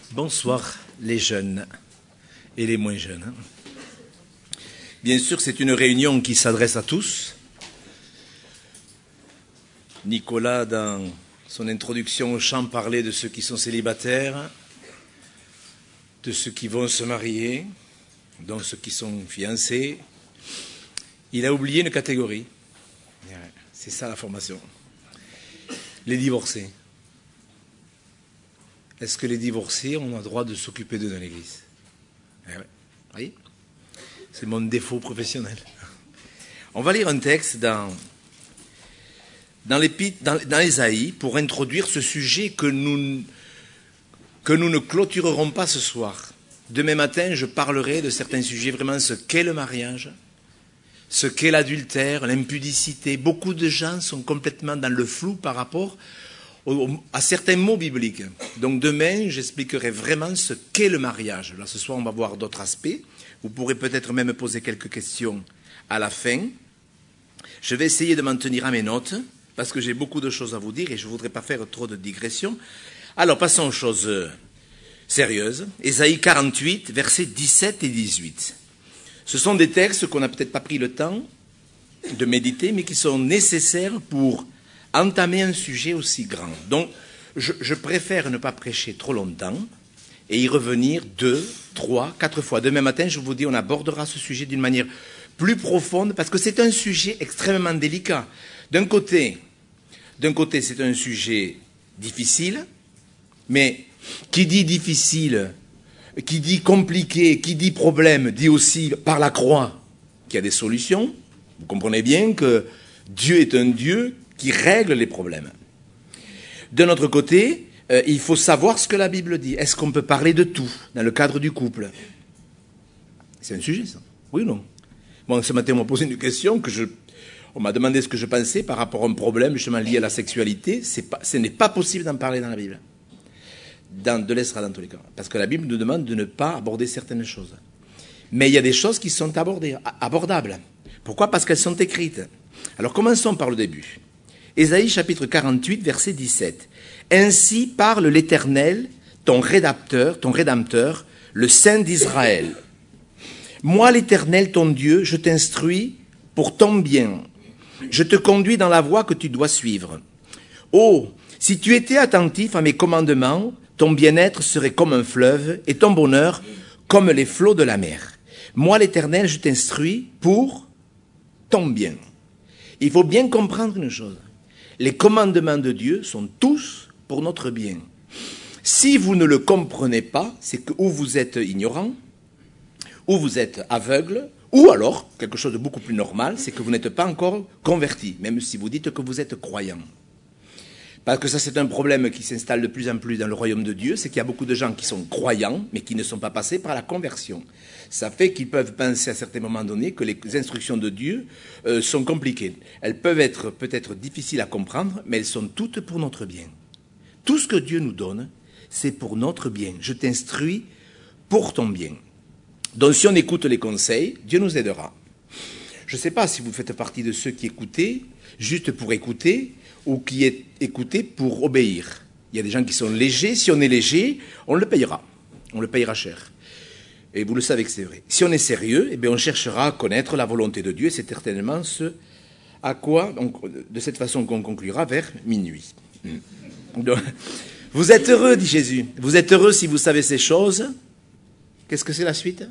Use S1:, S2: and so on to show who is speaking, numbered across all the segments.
S1: Bonsoir les jeunes et les moins jeunes. Bien sûr, c'est une réunion qui s'adresse à tous. Nicolas, dans son introduction au chant, parlait de ceux qui sont célibataires, de ceux qui vont se marier, dont ceux qui sont fiancés. Il a oublié une catégorie. C'est ça la formation. Les divorcés. Est-ce que les divorcés ont le droit de s'occuper d'eux dans l'Église? Oui. C'est mon défaut professionnel. On va lire un texte dans Ésaïe pour introduire ce sujet que nous ne clôturerons pas ce soir. Demain matin, je parlerai de certains sujets, vraiment ce qu'est le mariage, ce qu'est l'adultère, l'impudicité. Beaucoup de gens sont complètement dans le flou par rapport à certains mots bibliques. Donc demain, j'expliquerai vraiment ce qu'est le mariage. Là, ce soir, on va voir d'autres aspects. Vous pourrez peut-être même poser quelques questions à la fin. Je vais essayer de m'en tenir à mes notes, parce que j'ai beaucoup de choses à vous dire et je ne voudrais pas faire trop de digressions. Alors, passons aux choses sérieuses. Ésaïe 48, versets 17 et 18. Ce sont des textes qu'on n'a peut-être pas pris le temps de méditer, mais qui sont nécessaires pour entamer un sujet aussi grand. Donc, je préfère ne pas prêcher trop longtemps et y revenir 2, 3, 4 fois. Demain matin, je vous dis, on abordera ce sujet d'une manière plus profonde parce que c'est un sujet extrêmement délicat. D'un côté, c'est un sujet difficile, mais qui dit difficile, qui dit compliqué, qui dit problème, dit aussi par la croix qu'il y a des solutions. Vous comprenez bien que Dieu est un Dieu qui règle les problèmes. De notre côté, il faut savoir ce que la Bible dit. Est-ce qu'on peut parler de tout dans le cadre du couple? C'est un sujet, ça. Oui ou non? Bon, ce matin, on m'a posé une question, on m'a demandé ce que je pensais par rapport à un problème justement lié à la sexualité. Ce n'est pas possible d'en parler dans la Bible. De l'Esra dans tous les cas. Parce que la Bible nous demande de ne pas aborder certaines choses. Mais il y a des choses qui sont abordables. Pourquoi? Parce qu'elles sont écrites. Alors commençons par le début. Ésaïe chapitre 48, verset 17. Ainsi parle l'Éternel, ton Rédempteur, le Saint d'Israël. Moi, l'Éternel, ton Dieu, je t'instruis pour ton bien. Je te conduis dans la voie que tu dois suivre. Oh, si tu étais attentif à mes commandements, ton bien-être serait comme un fleuve et ton bonheur comme les flots de la mer. Moi, l'Éternel, je t'instruis pour ton bien. Il faut bien comprendre une chose. Les commandements de Dieu sont tous pour notre bien. Si vous ne le comprenez pas, c'est que ou vous êtes ignorant, ou vous êtes aveugle, ou alors, quelque chose de beaucoup plus normal, c'est que vous n'êtes pas encore converti, même si vous dites que vous êtes croyant. Parce que ça, c'est un problème qui s'installe de plus en plus dans le royaume de Dieu, c'est qu'il y a beaucoup de gens qui sont croyants, mais qui ne sont pas passés par la conversion. Ça fait qu'ils peuvent penser à certains moments donnés que les instructions de Dieu sont compliquées. Elles peuvent être peut-être difficiles à comprendre, mais elles sont toutes pour notre bien. Tout ce que Dieu nous donne, c'est pour notre bien. Je t'instruis pour ton bien. Donc si on écoute les conseils, Dieu nous aidera. Je ne sais pas si vous faites partie de ceux qui écoutez juste pour écouter, ou qui est écouté pour obéir. Il y a des gens qui sont légers. Si on est léger, on le payera. On le payera cher. Et vous le savez que c'est vrai. Si on est sérieux, eh bien on cherchera à connaître la volonté de Dieu. Et c'est certainement ce à quoi, donc, de cette façon qu'on conclura vers minuit. Donc, vous êtes heureux, dit Jésus. Vous êtes heureux si vous savez ces choses. Qu'est-ce que c'est la suite?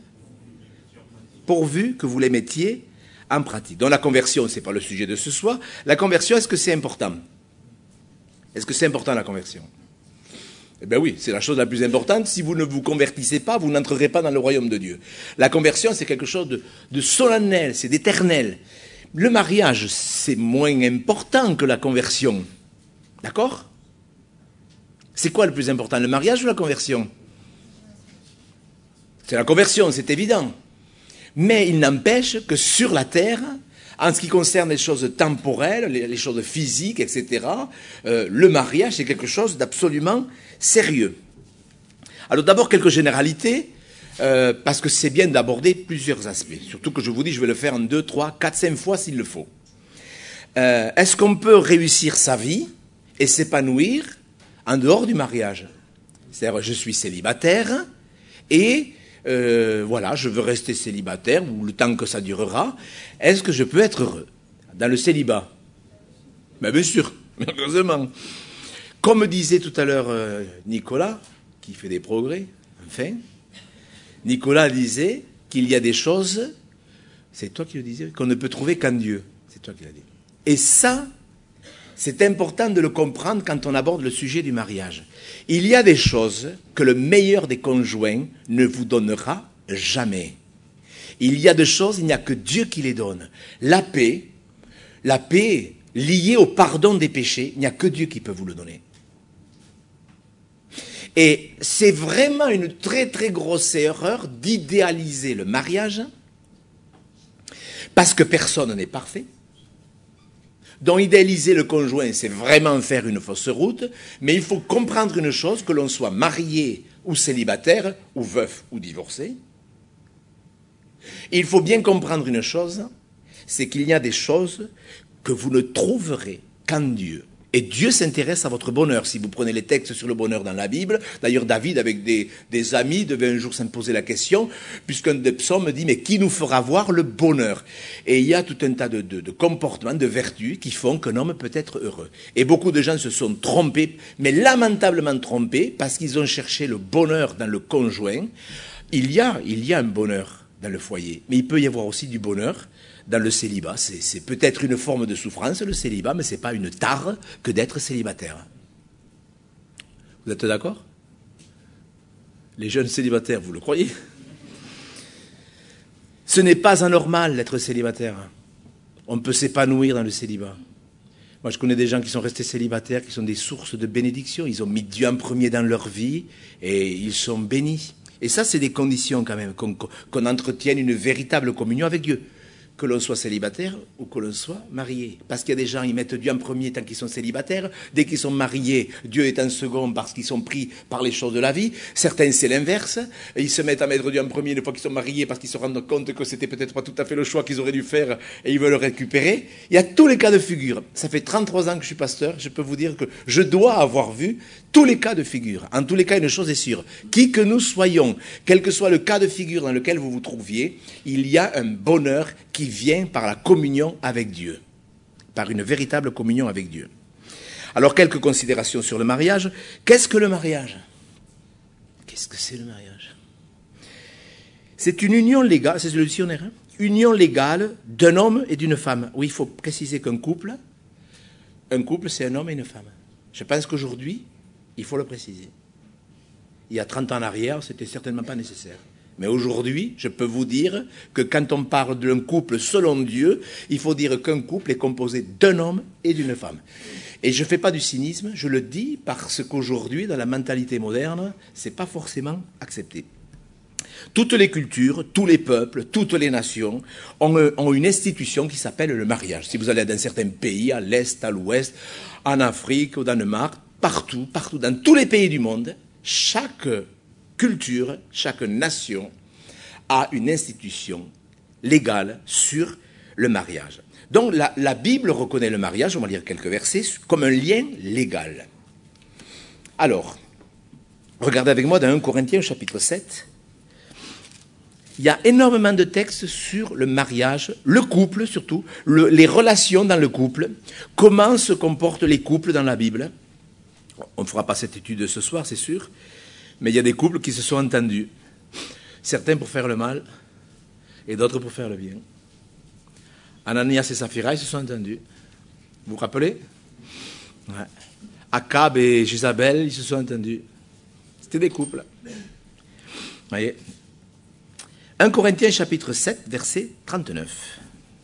S1: Pourvu que vous les mettiez en pratique. Donc la conversion, ce n'est pas le sujet de ce soir. La conversion, est-ce que c'est important? Est-ce que c'est important la conversion? Eh bien oui, c'est la chose la plus importante. Si vous ne vous convertissez pas, vous n'entrerez pas dans le royaume de Dieu. La conversion, c'est quelque chose de solennel, c'est d'éternel. Le mariage, c'est moins important que la conversion. D'accord? C'est quoi le plus important, le mariage ou la conversion? C'est la conversion, c'est évident. Mais il n'empêche que sur la terre, en ce qui concerne les choses temporelles, les choses physiques, etc., le mariage, c'est quelque chose d'absolument sérieux. Alors d'abord, quelques généralités, parce que c'est bien d'aborder plusieurs aspects. Surtout que je vous dis, je vais le faire en 2, 3, 4, 5 fois s'il le faut. Est-ce qu'on peut réussir sa vie et s'épanouir en dehors du mariage? C'est-à-dire, je suis célibataire et voilà, je veux rester célibataire ou le temps que ça durera. Est-ce que je peux être heureux dans le célibat? Ben, bien sûr, heureusement. Comme disait tout à l'heure Nicolas, qui fait des progrès, enfin, Nicolas disait qu'il y a des choses, c'est toi qui le disais, qu'on ne peut trouver qu'en Dieu. C'est toi qui l'as dit. Et ça, c'est important de le comprendre quand on aborde le sujet du mariage. Il y a des choses que le meilleur des conjoints ne vous donnera jamais. Il y a des choses, il n'y a que Dieu qui les donne. La paix liée au pardon des péchés, il n'y a que Dieu qui peut vous le donner. Et c'est vraiment une très très grosse erreur d'idéaliser le mariage, parce que personne n'est parfait. Donc idéaliser le conjoint, c'est vraiment faire une fausse route, mais il faut comprendre une chose, que l'on soit marié ou célibataire, ou veuf ou divorcé. Il faut bien comprendre une chose, c'est qu'il y a des choses que vous ne trouverez qu'en Dieu. Et Dieu s'intéresse à votre bonheur. Si vous prenez les textes sur le bonheur dans la Bible, d'ailleurs David avec des amis devait un jour s'imposer la question, puisqu'un des psaumes dit « Mais qui nous fera voir le bonheur ?» Et il y a tout un tas de comportements, de vertus qui font qu'un homme peut être heureux. Et beaucoup de gens se sont trompés, mais lamentablement trompés, parce qu'ils ont cherché le bonheur dans le conjoint. Il y a un bonheur dans le foyer, mais il peut y avoir aussi du bonheur dans le célibat. C'est peut-être une forme de souffrance, le célibat, mais ce n'est pas une tare que d'être célibataire. Vous êtes d'accord? Les jeunes célibataires, vous le croyez? Ce n'est pas anormal d'être célibataire. On peut s'épanouir dans le célibat. Moi, je connais des gens qui sont restés célibataires, qui sont des sources de bénédiction. Ils ont mis Dieu en premier dans leur vie et ils sont bénis. Et ça, c'est des conditions quand même, qu'on entretienne une véritable communion avec Dieu. Que l'on soit célibataire ou que l'on soit marié. Parce qu'il y a des gens, ils mettent Dieu en premier tant qu'ils sont célibataires. Dès qu'ils sont mariés, Dieu est en second parce qu'ils sont pris par les choses de la vie. Certains, c'est l'inverse. Ils se mettent à mettre Dieu en premier une fois qu'ils sont mariés parce qu'ils se rendent compte que c'était peut-être pas tout à fait le choix qu'ils auraient dû faire et ils veulent le récupérer. Il y a tous les cas de figure. Ça fait 33 ans que je suis pasteur. Je peux vous dire que je dois avoir vu tous les cas de figure. En tous les cas, une chose est sûre. Qui que nous soyons, quel que soit le cas de figure dans lequel vous vous trouviez, il y a un bonheur qui vient par la communion avec Dieu, par une véritable communion avec Dieu. Alors, quelques considérations sur le mariage. Qu'est-ce que le mariage? Qu'est-ce que c'est le mariage? C'est une union légale, c'est le dictionnaire, hein? Union légale d'un homme et d'une femme. Oui, il faut préciser qu'un couple, c'est un homme et une femme. Je pense qu'aujourd'hui, il faut le préciser. Il y a 30 ans en arrière, c'était certainement pas nécessaire. Mais aujourd'hui, je peux vous dire que quand on parle d'un couple selon Dieu, il faut dire qu'un couple est composé d'un homme et d'une femme. Et je ne fais pas du cynisme, je le dis parce qu'aujourd'hui, dans la mentalité moderne, ce n'est pas forcément accepté. Toutes les cultures, tous les peuples, toutes les nations ont une institution qui s'appelle le mariage. Si vous allez dans certains pays, à l'Est, à l'Ouest, en Afrique, au Danemark, partout, dans tous les pays du monde, chaque culture, chaque nation a une institution légale sur le mariage. Donc la Bible reconnaît le mariage, on va lire quelques versets, comme un lien légal. Alors, regardez avec moi dans 1 Corinthiens chapitre 7. Il y a énormément de textes sur le mariage, le couple surtout, les relations dans le couple, comment se comportent les couples dans la Bible. On ne fera pas cette étude ce soir, c'est sûr, mais il y a des couples qui se sont entendus. Certains pour faire le mal et d'autres pour faire le bien. Ananias et Saphira, ils se sont entendus. Vous vous rappelez? Ouais. Akab et Jézabel, ils se sont entendus. C'était des couples. Voyez. 1 Corinthiens chapitre 7, verset 39.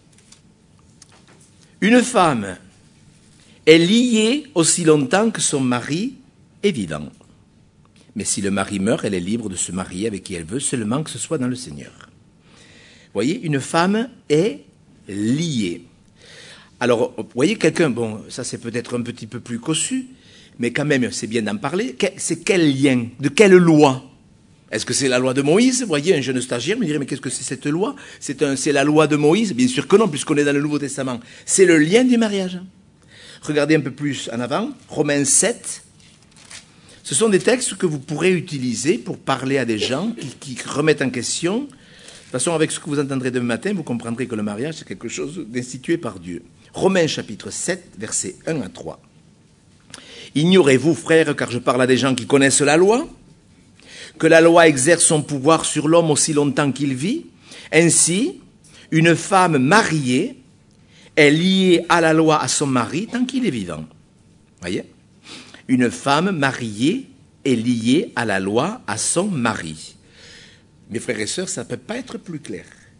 S1: Une femme est liée aussi longtemps que son mari est vivant. Mais si le mari meurt, elle est libre de se marier avec qui elle veut, seulement que ce soit dans le Seigneur. Vous voyez, une femme est liée. Alors, vous voyez, quelqu'un, bon, ça c'est peut-être un petit peu plus cossu, mais quand même, c'est bien d'en parler. C'est quel lien? De quelle loi? Est-ce que c'est la loi de Moïse? Vous voyez, un jeune stagiaire me dirait, mais qu'est-ce que c'est cette loi? C'est la loi de Moïse? Bien sûr que non, puisqu'on est dans le Nouveau Testament. C'est le lien du mariage. Regardez un peu plus en avant, Romains 7, Ce sont des textes que vous pourrez utiliser pour parler à des gens qui remettent en question. De toute façon, avec ce que vous entendrez demain matin, vous comprendrez que le mariage, c'est quelque chose d'institué par Dieu. Romains chapitre 7, versets 1 à 3. Ignorez-vous, frères, car je parle à des gens qui connaissent la loi, que la loi exerce son pouvoir sur l'homme aussi longtemps qu'il vit. Ainsi, une femme mariée est liée à la loi à son mari tant qu'il est vivant. Voyez ? Une femme mariée est liée à la loi à son mari. Mes frères et sœurs, ça ne peut pas être plus clair.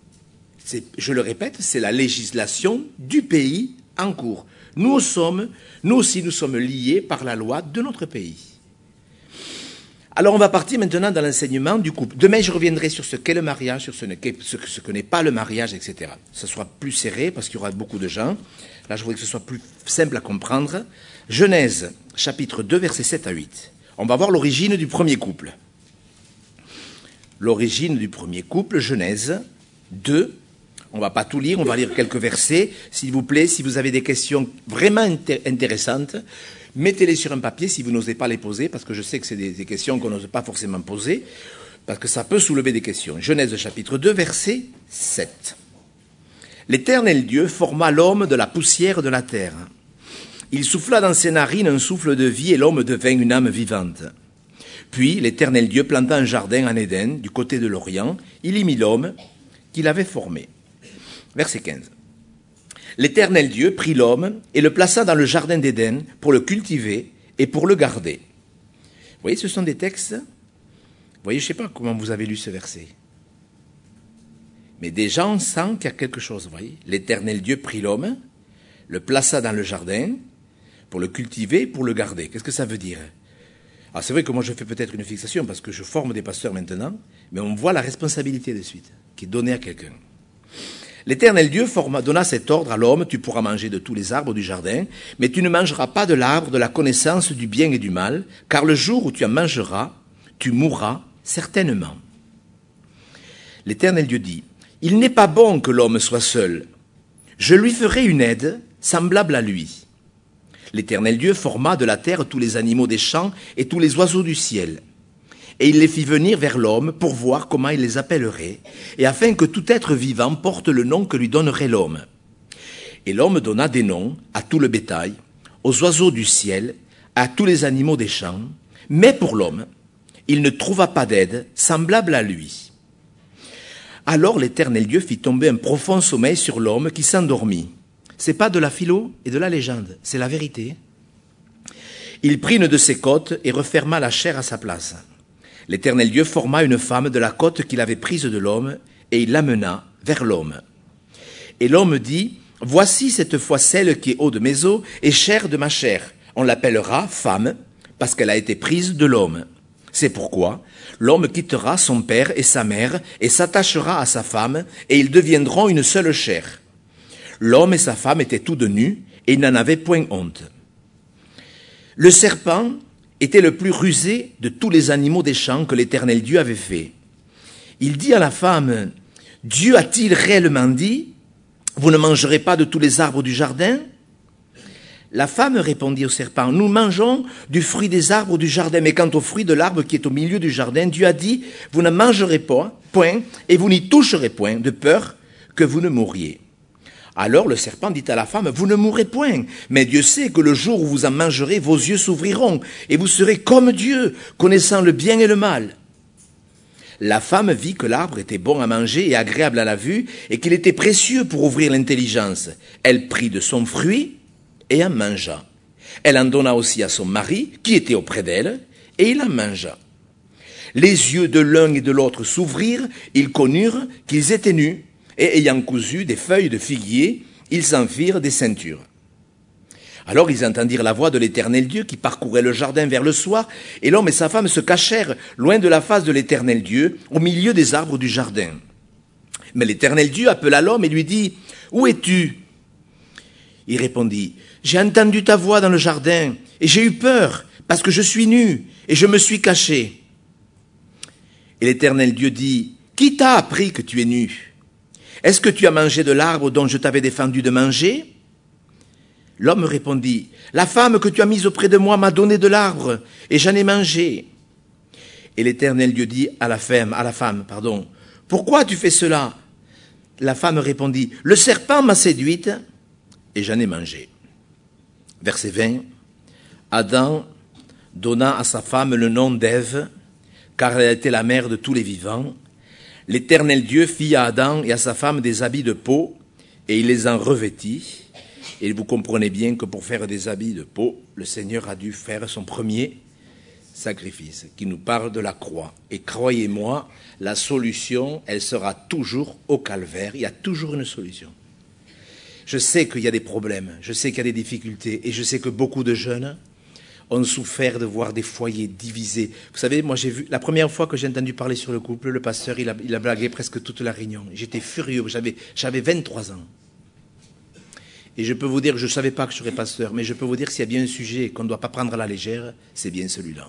S1: Je le répète, c'est la législation du pays en cours. Nous aussi, nous sommes liés par la loi de notre pays. Alors, on va partir maintenant dans l'enseignement du couple. Demain, je reviendrai sur ce qu'est le mariage, sur ce que n'est pas le mariage, etc. Ce sera plus serré parce qu'il y aura beaucoup de gens. Là, je voudrais que ce soit plus simple à comprendre. Genèse, chapitre 2, versets 7 à 8. On va voir l'origine du premier couple. L'origine du premier couple, Genèse 2. On ne va pas tout lire, on va lire quelques versets. S'il vous plaît, si vous avez des questions vraiment intéressantes, mettez-les sur un papier si vous n'osez pas les poser, parce que je sais que c'est des questions qu'on n'ose pas forcément poser, parce que ça peut soulever des questions. Genèse chapitre 2, verset 7. L'Éternel Dieu forma l'homme de la poussière de la terre. Il souffla dans ses narines un souffle de vie et l'homme devint une âme vivante. Puis l'Éternel Dieu planta un jardin en Éden, du côté de l'Orient. Il y mit l'homme qu'il avait formé. Verset 15. L'Éternel Dieu prit l'homme et le plaça dans le jardin d'Éden pour le cultiver et pour le garder. Vous voyez, ce sont des textes. Vous voyez, je ne sais pas comment vous avez lu ce verset. Mais déjà, on sent qu'il y a quelque chose. Vous voyez, l'Éternel Dieu prit l'homme, le plaça dans le jardin pour le cultiver et pour le garder. Qu'est-ce que ça veut dire? Alors c'est vrai que moi je fais peut-être une fixation parce que je forme des pasteurs maintenant, mais on voit la responsabilité de suite qui est donnée à quelqu'un. L'Éternel Dieu donna cet ordre à l'homme: tu pourras manger de tous les arbres du jardin, mais tu ne mangeras pas de l'arbre de la connaissance du bien et du mal, car le jour où tu en mangeras, tu mourras certainement. L'Éternel Dieu dit: il n'est pas bon que l'homme soit seul. Je lui ferai une aide semblable à lui. L'Éternel Dieu forma de la terre tous les animaux des champs et tous les oiseaux du ciel. Et il les fit venir vers l'homme pour voir comment il les appellerait, et afin que tout être vivant porte le nom que lui donnerait l'homme. Et l'homme donna des noms à tout le bétail, aux oiseaux du ciel, à tous les animaux des champs, mais pour l'homme, il ne trouva pas d'aide semblable à lui. Alors l'Éternel Dieu fit tomber un profond sommeil sur l'homme qui s'endormit. C'est pas de la philo et de la légende, c'est la vérité. Il prit une de ses côtes et referma la chair à sa place. L'Éternel Dieu forma une femme de la côte qu'il avait prise de l'homme, et il l'amena vers l'homme. Et l'homme dit: voici cette fois celle qui est haut de mes os et chair de ma chair. On l'appellera femme, parce qu'elle a été prise de l'homme. C'est pourquoi l'homme quittera son père et sa mère et s'attachera à sa femme, et ils deviendront une seule chair. L'homme et sa femme étaient tous deux nus, et ils n'en avaient point honte. Le serpent était le plus rusé de tous les animaux des champs que l'Éternel Dieu avait fait. Il dit à la femme: Dieu a-t-il réellement dit: vous ne mangerez pas de tous les arbres du jardin? La femme répondit au serpent: nous mangeons du fruit des arbres du jardin, mais quant au fruit de l'arbre qui est au milieu du jardin, Dieu a dit: vous ne mangerez pas, point, et vous n'y toucherez point, de peur que vous ne mouriez. Alors le serpent dit à la femme: vous ne mourrez point, mais Dieu sait que le jour où vous en mangerez, vos yeux s'ouvriront, et vous serez comme Dieu, connaissant le bien et le mal. La femme vit que l'arbre était bon à manger et agréable à la vue, et qu'il était précieux pour ouvrir l'intelligence. Elle prit de son fruit et en mangea. Elle en donna aussi à son mari, qui était auprès d'elle, et il en mangea. Les yeux de l'un et de l'autre s'ouvrirent, ils connurent qu'ils étaient nus, et ayant cousu des feuilles de figuier, ils s'en firent des ceintures. Alors ils entendirent la voix de l'Éternel Dieu qui parcourait le jardin vers le soir, et l'homme et sa femme se cachèrent loin de la face de l'Éternel Dieu, au milieu des arbres du jardin. Mais l'Éternel Dieu appela l'homme et lui dit: où es-tu? Il répondit: j'ai entendu ta voix dans le jardin, et j'ai eu peur, parce que je suis nu, et je me suis caché. Et l'Éternel Dieu dit: qui t'a appris que tu es nu? Est-ce que tu as mangé de l'arbre dont je t'avais défendu de manger? L'homme répondit, « La femme que tu as mise auprès de moi m'a donné de l'arbre, et j'en ai mangé. » Et l'Éternel Dieu dit à la femme, « Pourquoi as-tu fait cela ?» La femme répondit, « Le serpent m'a séduite, et j'en ai mangé. » Verset 20. Adam donna à sa femme le nom d'Ève, car elle était la mère de tous les vivants. L'Éternel Dieu fit à Adam et à sa femme des habits de peau, et il les en revêtit. Et vous comprenez bien que pour faire des habits de peau, le Seigneur a dû faire son premier sacrifice, qui nous parle de la croix. Et croyez-moi, la solution, elle sera toujours au calvaire. Il y a toujours une solution. Je sais qu'il y a des problèmes, je sais qu'il y a des difficultés, et je sais que beaucoup de jeunes ont souffert de voir des foyers divisés. Vous savez, moi j'ai vu, la première fois que j'ai entendu parler sur le couple, le pasteur, il a blagué presque toute la réunion. J'étais furieux, j'avais 23 ans. Et je peux vous dire, je ne savais pas que je serais pasteur, mais je peux vous dire que s'il y a bien un sujet qu'on ne doit pas prendre à la légère, c'est bien celui-là.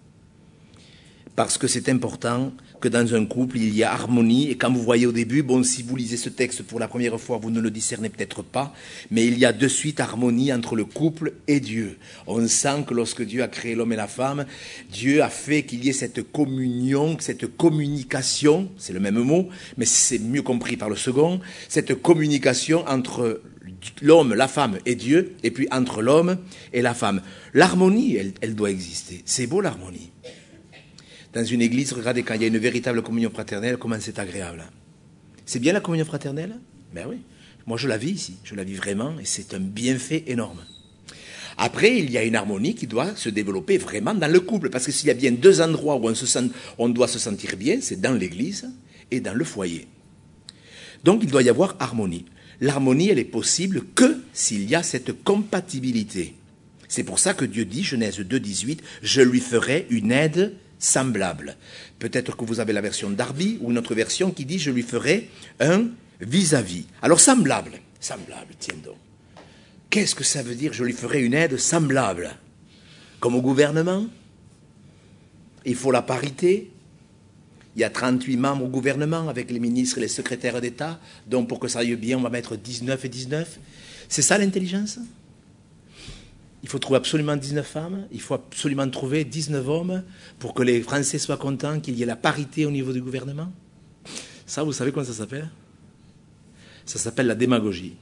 S1: Parce que c'est important que dans un couple, il y a harmonie. Et quand vous voyez au début, bon, si vous lisez ce texte pour la première fois, vous ne le discernez peut-être pas, mais il y a de suite harmonie entre le couple et Dieu. On sent que lorsque Dieu a créé l'homme et la femme, Dieu a fait qu'il y ait cette communion, cette communication, c'est le même mot, mais c'est mieux compris par le second, cette communication entre l'homme, la femme et Dieu, et puis entre l'homme et la femme. L'harmonie, elle doit exister. C'est beau l'harmonie. Dans une église, regardez, quand il y a une véritable communion fraternelle, comment c'est agréable. C'est bien la communion fraternelle ? Ben oui. Moi, je la vis ici. Je la vis vraiment, et c'est un bienfait énorme. Après, il y a une harmonie qui doit se développer vraiment dans le couple, parce que s'il y a bien deux endroits où on doit se sentir bien, c'est dans l'église et dans le foyer. Donc, il doit y avoir harmonie. L'harmonie, elle est possible que s'il y a cette compatibilité. C'est pour ça que Dieu dit, Genèse 2, 18, « Je lui ferai une aide semblable ». Peut-être que vous avez la version Darby ou une autre version qui dit « Je lui ferai un vis-à-vis ». Alors, semblable, tiens donc. Qu'est-ce que ça veut dire « Je lui ferai une aide semblable » ? Comme au gouvernement, il faut la parité. Il y a 38 membres au gouvernement avec les ministres et les secrétaires d'État. Donc, pour que ça aille bien, on va mettre 19 et 19. C'est ça l'intelligence ? Il faut trouver absolument 19 femmes. Il faut absolument trouver 19 hommes pour que les Français soient contents qu'il y ait la parité au niveau du gouvernement. Ça, vous savez comment ça s'appelle ? Ça s'appelle la démagogie.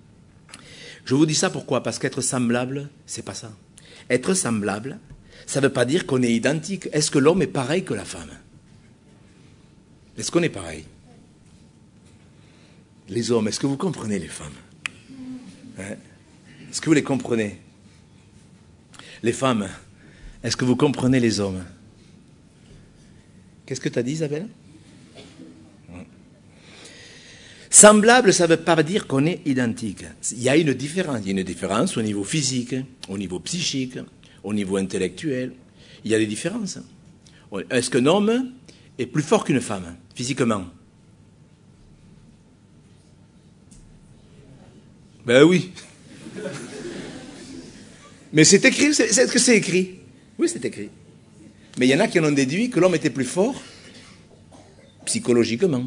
S1: Je vous dis ça pourquoi ? Parce qu'être semblable, c'est pas ça. Être semblable, ça ne veut pas dire qu'on est identique. Est-ce que l'homme est pareil que la femme ? Est-ce qu'on est pareil ? Les hommes, est-ce que vous comprenez les femmes ? Hein ? Est-ce que vous les comprenez ? Les femmes, est-ce que vous comprenez les hommes ? Qu'est-ce que tu as dit, Isabelle ? Semblable, ça ne veut pas dire qu'on est identique. Il y a une différence. Il y a une différence au niveau physique, au niveau psychique, au niveau intellectuel. Il y a des différences. Est-ce qu'un homme est plus fort qu'une femme, physiquement ? Ben oui. Mais c'est écrit, est-ce que c'est écrit ? Oui, c'est écrit. Mais il y en a qui en ont déduit que l'homme était plus fort psychologiquement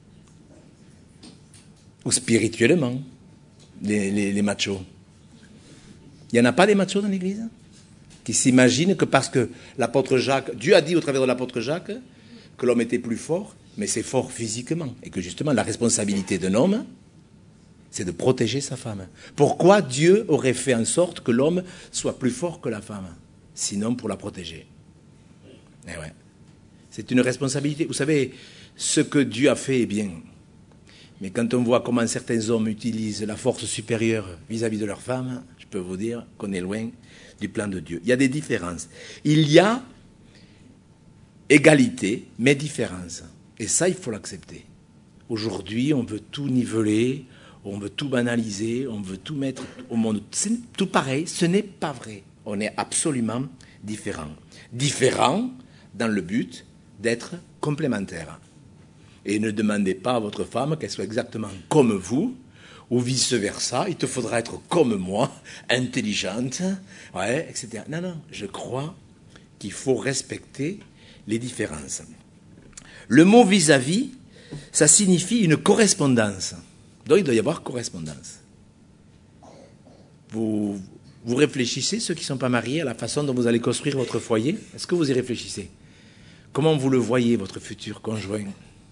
S1: ou spirituellement, les machos. Il n'y en a pas des machos dans l'Église qui s'imaginent que parce que l'apôtre Jacques, Dieu a dit au travers de l'apôtre Jacques que l'homme était plus fort, mais c'est fort physiquement. Et que justement, la responsabilité d'un homme, c'est de protéger sa femme. Pourquoi Dieu aurait fait en sorte que l'homme soit plus fort que la femme ? Sinon pour la protéger. Eh ouais. C'est une responsabilité. Vous savez, ce que Dieu a fait est bien. Mais quand on voit comment certains hommes utilisent la force supérieure vis-à-vis de leur femme, je peux vous dire qu'on est loin du plan de Dieu. Il y a des différences. Il y a égalité, mais différence. Et ça, il faut l'accepter. Aujourd'hui, on veut tout niveler, on veut tout banaliser, on veut tout mettre au monde. C'est tout pareil, ce n'est pas vrai. On est absolument différents. Différents dans le but d'être complémentaires. Et ne demandez pas à votre femme qu'elle soit exactement comme vous, ou vice-versa, il te faudra être comme moi, intelligente, ouais, etc. Non, non, je crois qu'il faut respecter les différences. Le mot vis-à-vis, ça signifie une correspondance. Donc il doit y avoir correspondance. Vous réfléchissez, ceux qui ne sont pas mariés, à la façon dont vous allez construire votre foyer? Est-ce que vous y réfléchissez? Comment vous le voyez, votre futur conjoint?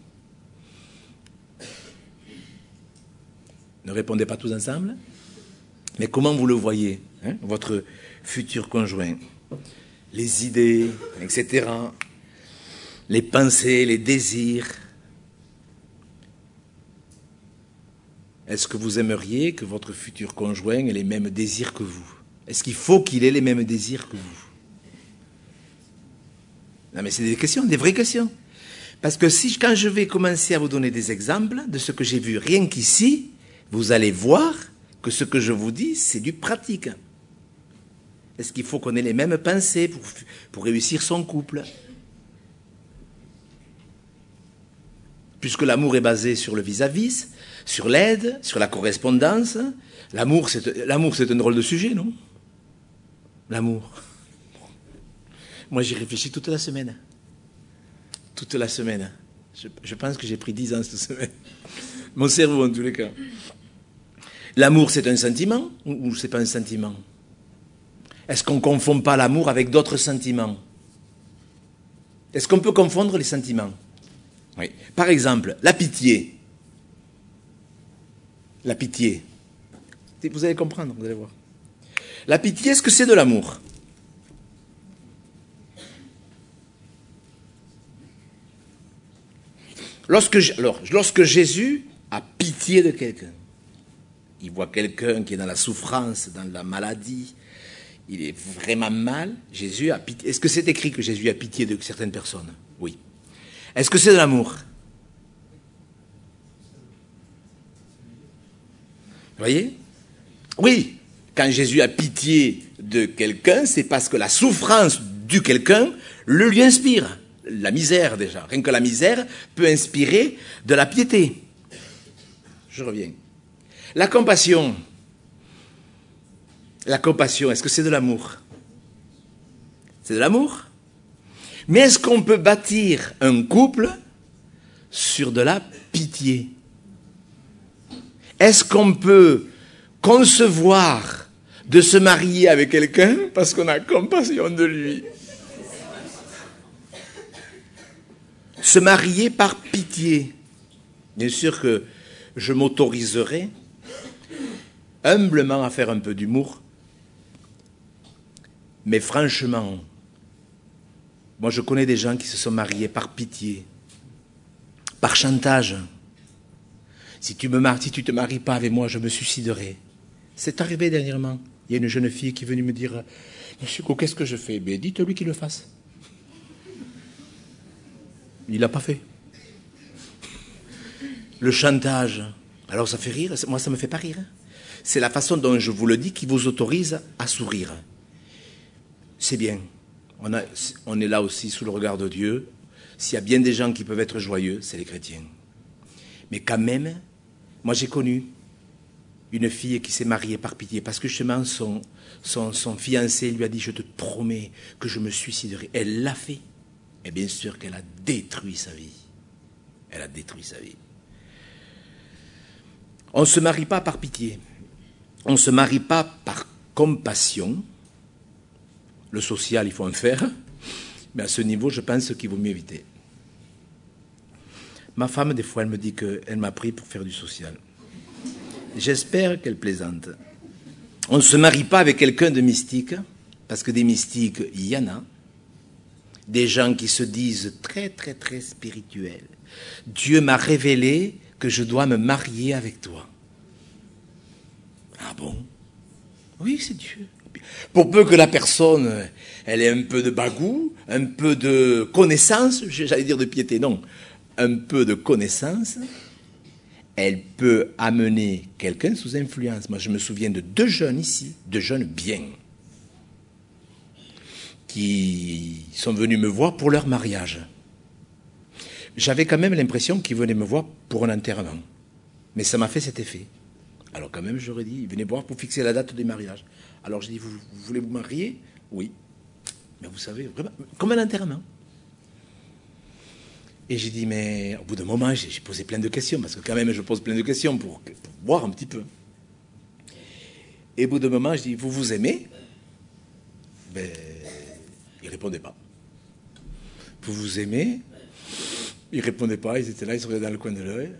S1: Ne répondez pas tous ensemble. Mais comment vous le voyez, hein, votre futur conjoint? Les idées, etc. Les pensées, les désirs. Est-ce que vous aimeriez que votre futur conjoint ait les mêmes désirs que vous? Est-ce qu'il faut qu'il ait les mêmes désirs que vous? Non, mais c'est des questions, des vraies questions. Parce que quand je vais commencer à vous donner des exemples de ce que j'ai vu rien qu'ici, vous allez voir que ce que je vous dis, c'est du pratique. Est-ce qu'il faut qu'on ait les mêmes pensées pour réussir son couple? Puisque l'amour est basé sur le vis-à-vis, sur l'aide, sur la correspondance, l'amour c'est un drôle de sujet, non? L'amour. Moi, j'y réfléchis toute la semaine. Toute la semaine. Je pense que j'ai pris 10 ans cette semaine. Mon cerveau, en tous les cas. L'amour, c'est un sentiment ou c'est pas un sentiment? Est-ce qu'on ne confond pas l'amour avec d'autres sentiments? Est-ce qu'on peut confondre les sentiments? Oui. Par exemple, la pitié. La pitié. Vous allez comprendre, vous allez voir. La pitié, est-ce que c'est de l'amour? Lorsque Jésus a pitié de quelqu'un, il voit quelqu'un qui est dans la souffrance, dans la maladie, il est vraiment mal, Jésus a pitié. Est-ce que c'est écrit que Jésus a pitié de certaines personnes? Oui. Est-ce que c'est de l'amour? Vous voyez? Oui. Quand Jésus a pitié de quelqu'un, c'est parce que la souffrance du quelqu'un le lui inspire. La misère déjà. Rien que la misère peut inspirer de la piété. Je reviens. La compassion. La compassion, est-ce que c'est de l'amour? C'est de l'amour? Mais est-ce qu'on peut bâtir un couple sur de la pitié? Est-ce qu'on peut concevoir de se marier avec quelqu'un parce qu'on a compassion de lui? Se marier par pitié. Bien sûr que je m'autoriserai humblement à faire un peu d'humour. Mais franchement, moi je connais des gens qui se sont mariés par pitié, par chantage. Si tu te maries pas avec moi, je me suiciderai. C'est arrivé dernièrement. Il y a une jeune fille qui est venue me dire « Monsieur Co, qu'est-ce que je fais ?» Ben, dites-lui qu'il le fasse. Il l'a pas fait. Le chantage. Alors ça fait rire. Moi, ça me fait pas rire. C'est la façon dont je vous le dis qui vous autorise à sourire. C'est bien. On est là aussi sous le regard de Dieu. S'il y a bien des gens qui peuvent être joyeux, c'est les chrétiens. Mais quand même, moi j'ai connu une fille qui s'est mariée par pitié parce que justement son fiancé lui a dit « Je te promets que je me suiciderai ». Elle l'a fait. Et bien sûr qu'elle a détruit sa vie. Elle a détruit sa vie. On ne se marie pas par pitié. On ne se marie pas par compassion. Le social, il faut en faire. Mais à ce niveau, je pense qu'il vaut mieux éviter. Ma femme, des fois, elle me dit qu'elle m'a pris pour faire du social. J'espère qu'elle plaisante. On ne se marie pas avec quelqu'un de mystique, parce que des mystiques, il y en a. Des gens qui se disent très, très, très spirituels. Dieu m'a révélé que je dois me marier avec toi. Ah bon? Oui, c'est Dieu. Pour peu que la personne, elle ait un peu de bagou, un peu de connaissance, j'allais dire de piété, non, un peu de connaissance, elle peut amener quelqu'un sous influence. Moi, je me souviens de 2 jeunes ici, 2 jeunes bien, qui sont venus me voir pour leur mariage. J'avais quand même l'impression qu'ils venaient me voir pour un enterrement. Mais ça m'a fait cet effet. Alors quand même, j'aurais dit, ils venaient voir pour fixer la date des mariages. Alors j'ai dit, vous voulez vous marier? Oui. Mais vous savez, vraiment, comme un enterrement. Et j'ai dit, mais au bout d'un moment, j'ai posé plein de questions, parce que quand même, je pose plein de questions pour voir un petit peu. Et au bout d'un moment, je dis, vous vous aimez? Ben, ils ne répondaient pas. Vous vous aimez? Ils ne répondaient pas, ils étaient là, ils se regardaient dans le coin de l'œil.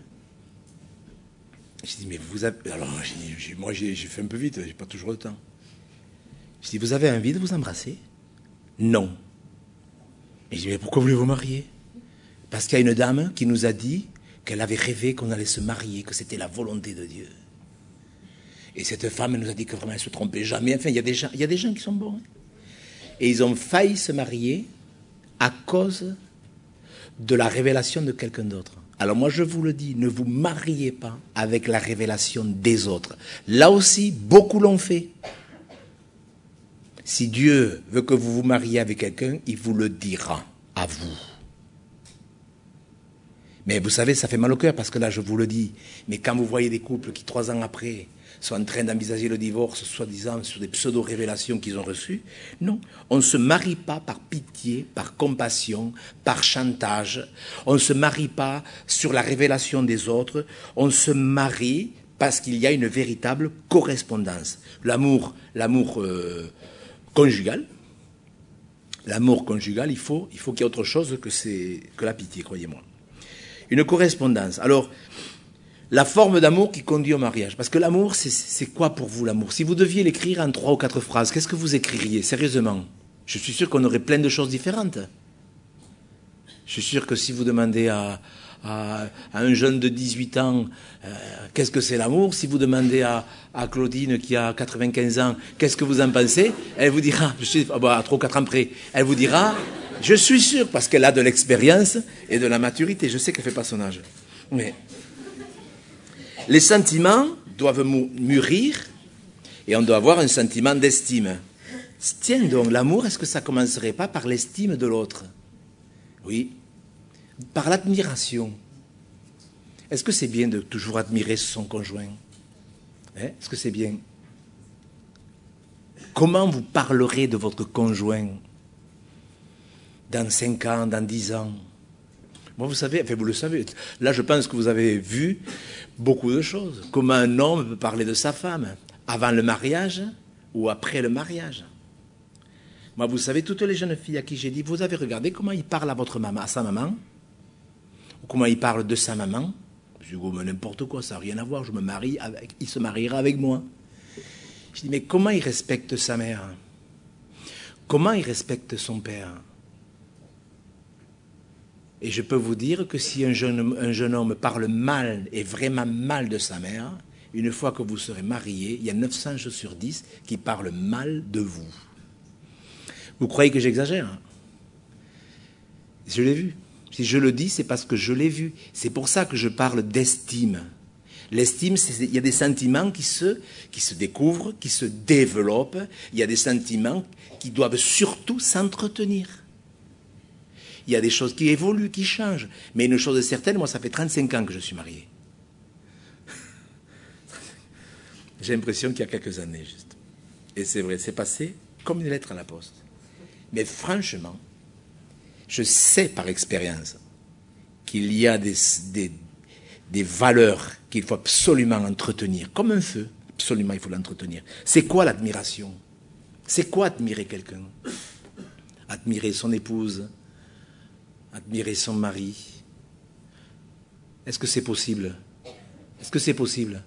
S1: Je dis, mais vous avez... Alors, moi, j'ai fait un peu vite, j'ai pas toujours le temps. Je dis, vous avez envie de vous embrasser? Non. Et je dis, mais pourquoi voulez-vous marier? Parce qu'il y a une dame qui nous a dit qu'elle avait rêvé qu'on allait se marier, que c'était la volonté de Dieu. Et cette femme, elle nous a dit que vraiment, elle ne se trompait jamais. Enfin, il y a des gens qui sont bons. Hein. Et ils ont failli se marier à cause de la révélation de quelqu'un d'autre. Alors moi, je vous le dis, ne vous mariez pas avec la révélation des autres. Là aussi, beaucoup l'ont fait. Si Dieu veut que vous vous mariez avec quelqu'un, il vous le dira à vous. Mais vous savez, ça fait mal au cœur parce que là, je vous le dis. Mais quand vous voyez des couples qui, 3 ans après, sont en train d'envisager le divorce, soi-disant sur des pseudo-révélations qu'ils ont reçues, non. On ne se marie pas par pitié, par compassion, par chantage. On ne se marie pas sur la révélation des autres. On se marie parce qu'il y a une véritable correspondance. L'amour conjugal. L'amour conjugal, il faut qu'il y ait autre chose que la pitié, croyez-moi. Une correspondance. Alors, la forme d'amour qui conduit au mariage. Parce que l'amour, c'est quoi pour vous l'amour? Si vous deviez l'écrire en 3 ou 4 phrases, qu'est-ce que vous écririez, sérieusement? Je suis sûr qu'on aurait plein de choses différentes. Je suis sûr que si vous demandez à un jeune de 18 ans qu'est-ce que c'est l'amour, si vous demandez à Claudine qui a 95 ans qu'est-ce que vous en pensez, elle vous dira, à 3 ou 4 ans près, elle vous dira, je suis sûr, parce qu'elle a de l'expérience et de la maturité. Je sais qu'elle ne fait pas son âge. Mais les sentiments doivent mûrir et on doit avoir un sentiment d'estime. Tiens donc, l'amour, est-ce que ça ne commencerait pas par l'estime de l'autre? Oui. Par l'admiration. Est-ce que c'est bien de toujours admirer son conjoint? Est-ce que c'est bien? Comment vous parlerez de votre conjoint dans 5 ans, dans 10 ans? Moi, vous savez, enfin vous le savez, là je pense que vous avez vu beaucoup de choses. Comment un homme peut parler de sa femme, avant le mariage ou après le mariage. Moi, vous savez, toutes les jeunes filles à qui j'ai dit, vous avez regardé comment il parle à votre maman, à sa maman, ou comment il parle de sa maman. Je dis, oh, mais n'importe quoi, ça n'a rien à voir, je me marie avec, il se mariera avec moi. Je dis, mais comment il respecte sa mère? Comment il respecte son père? Et je peux vous dire que si un jeune homme parle mal, et vraiment mal de sa mère, une fois que vous serez mariés, il y a 9 anges sur 10 qui parlent mal de vous. Vous croyez que j'exagère? Je l'ai vu. Si je le dis, c'est parce que je l'ai vu. C'est pour ça que je parle d'estime. L'estime, il y a des sentiments qui se découvrent, qui se développent. Il y a des sentiments qui doivent surtout s'entretenir. Il y a des choses qui évoluent, qui changent. Mais une chose est certaine, moi, ça fait 35 ans que je suis marié. J'ai l'impression qu'il y a quelques années, juste. Et c'est vrai, c'est passé comme une lettre à la poste. Mais franchement, je sais par expérience qu'il y a des valeurs qu'il faut absolument entretenir. Comme un feu, absolument, il faut l'entretenir. C'est quoi l'admiration? C'est quoi admirer quelqu'un? Admirer son épouse, admirer son mari. Est-ce que c'est possible? Est-ce que c'est possible?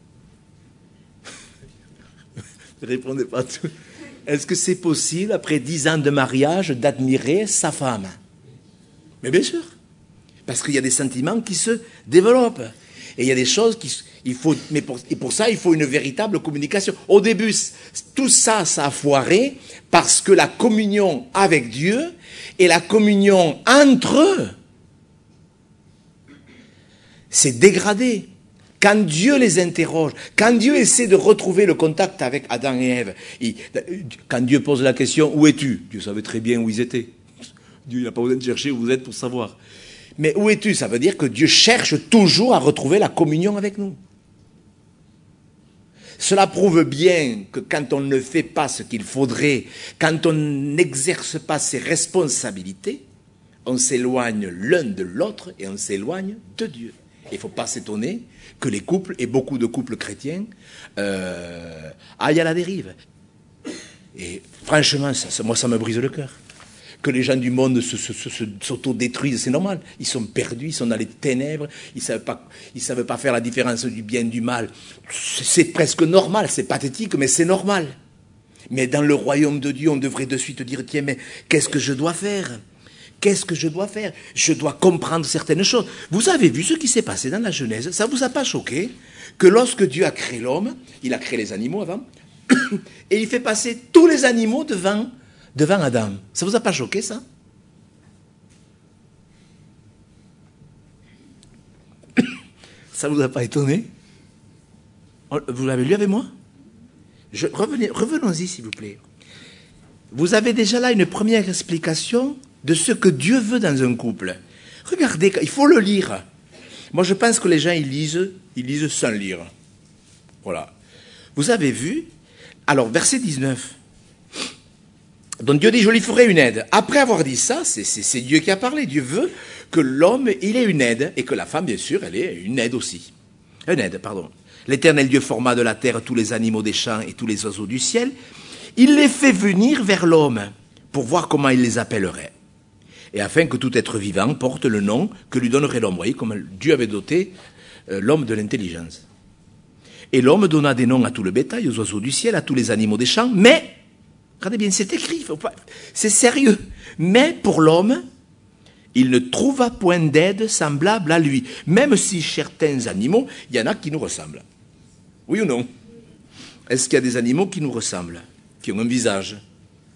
S1: Ne répondez pas à tout. Est-ce que c'est possible, après 10 ans de mariage, d'admirer sa femme? Mais bien sûr. Parce qu'il y a des sentiments qui se développent. Et il y a des choses et pour ça, il faut une véritable communication. Au début, tout ça, ça a foiré parce que la communion avec Dieu et la communion entre eux s'est dégradée. Quand Dieu les interroge, quand Dieu essaie de retrouver le contact avec Adam et Ève, quand Dieu pose la question, où es-tu? Dieu savait très bien où ils étaient. Dieu n'a pas besoin de chercher où vous êtes pour savoir. Mais où es-tu? Ça veut dire que Dieu cherche toujours à retrouver la communion avec nous. Cela prouve bien que quand on ne fait pas ce qu'il faudrait, quand on n'exerce pas ses responsabilités, on s'éloigne l'un de l'autre et on s'éloigne de Dieu. il ne faut pas s'étonner que les couples, et beaucoup de couples chrétiens, aillent à la dérive. Et franchement, moi, ça me brise le cœur. Que les gens du monde s'autodétruisent, c'est normal. Ils sont perdus, ils sont dans les ténèbres, ils savent pas faire la différence du bien et du mal. C'est presque normal, c'est pathétique, mais c'est normal. Mais dans le royaume de Dieu, on devrait de suite dire, tiens, mais qu'est-ce que je dois faire ? Qu'est-ce que je dois faire ? Je dois comprendre certaines choses. Vous avez vu ce qui s'est passé dans la Genèse ? Ça ne vous a pas choqué que lorsque Dieu a créé l'homme, il a créé les animaux avant, et il fait passer tous les animaux devant Adam. Ça ne vous a pas choqué, ça ? Ça ne vous a pas étonné ? Vous l'avez lu avec moi ? Revenons-y, s'il vous plaît. Vous avez déjà là une première explication de ce que Dieu veut dans un couple. Regardez, il faut le lire. Moi, je pense que les gens, ils lisent sans lire. Voilà. Vous avez vu ? Alors, verset 19. Donc Dieu dit, je lui ferai une aide. Après avoir dit ça, c'est Dieu qui a parlé. Dieu veut que l'homme, il ait une aide, et que la femme, bien sûr, elle ait une aide aussi. Une aide, pardon. L'Éternel Dieu forma de la terre tous les animaux des champs et tous les oiseaux du ciel. Il les fait venir vers l'homme pour voir comment il les appellerait. Et afin que tout être vivant porte le nom que lui donnerait l'homme. Vous voyez comme Dieu avait doté l'homme de l'intelligence. Et l'homme donna des noms à tout le bétail, aux oiseaux du ciel, à tous les animaux des champs, mais, regardez bien, c'est écrit, c'est sérieux, mais pour l'homme, il ne trouva point d'aide semblable à lui, même si certains animaux, il y en a qui nous ressemblent. Oui ou non ? Est-ce qu'il y a des animaux qui nous ressemblent, qui ont un visage ? Oui ?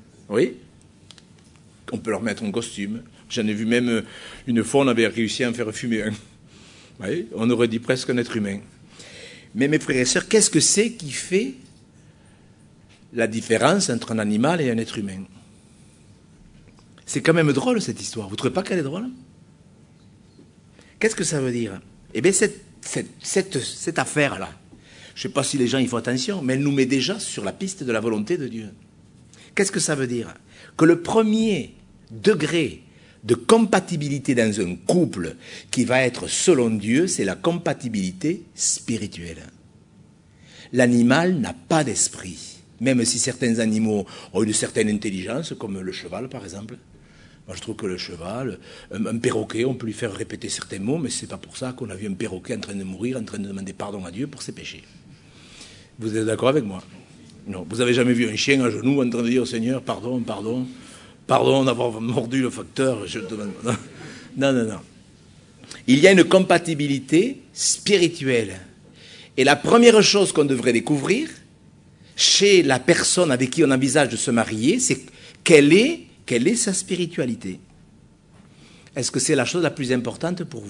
S1: On peut leur mettre un costume. J'en ai vu même une fois, on avait réussi à en faire fumer un. Oui, on aurait dit presque un être humain. Mais mes frères et sœurs, qu'est-ce que c'est qui fait la différence entre un animal et un être humain ? C'est quand même drôle cette histoire. Vous ne trouvez pas qu'elle est drôle ? Qu'est-ce que ça veut dire ? Eh bien, cette affaire-là, je ne sais pas si les gens y font attention, mais elle nous met déjà sur la piste de la volonté de Dieu. Qu'est-ce que ça veut dire ? Que le premier degré de compatibilité dans un couple qui va être selon Dieu, c'est la compatibilité spirituelle. L'animal n'a pas d'esprit, même si certains animaux ont une certaine intelligence, comme le cheval par exemple. Moi je trouve que le cheval, un perroquet, on peut lui faire répéter certains mots, mais c'est pas pour ça qu'on a vu un perroquet en train de mourir, en train de demander pardon à Dieu pour ses péchés. Vous êtes d'accord avec moi ? Non. Vous avez jamais vu un chien à genoux en train de dire au Seigneur, pardon, pardon, pardon d'avoir mordu le facteur, je te demande. Non. Il y a une compatibilité spirituelle. Et la première chose qu'on devrait découvrir chez la personne avec qui on envisage de se marier, c'est quelle est sa spiritualité. Est-ce que c'est la chose la plus importante pour vous ?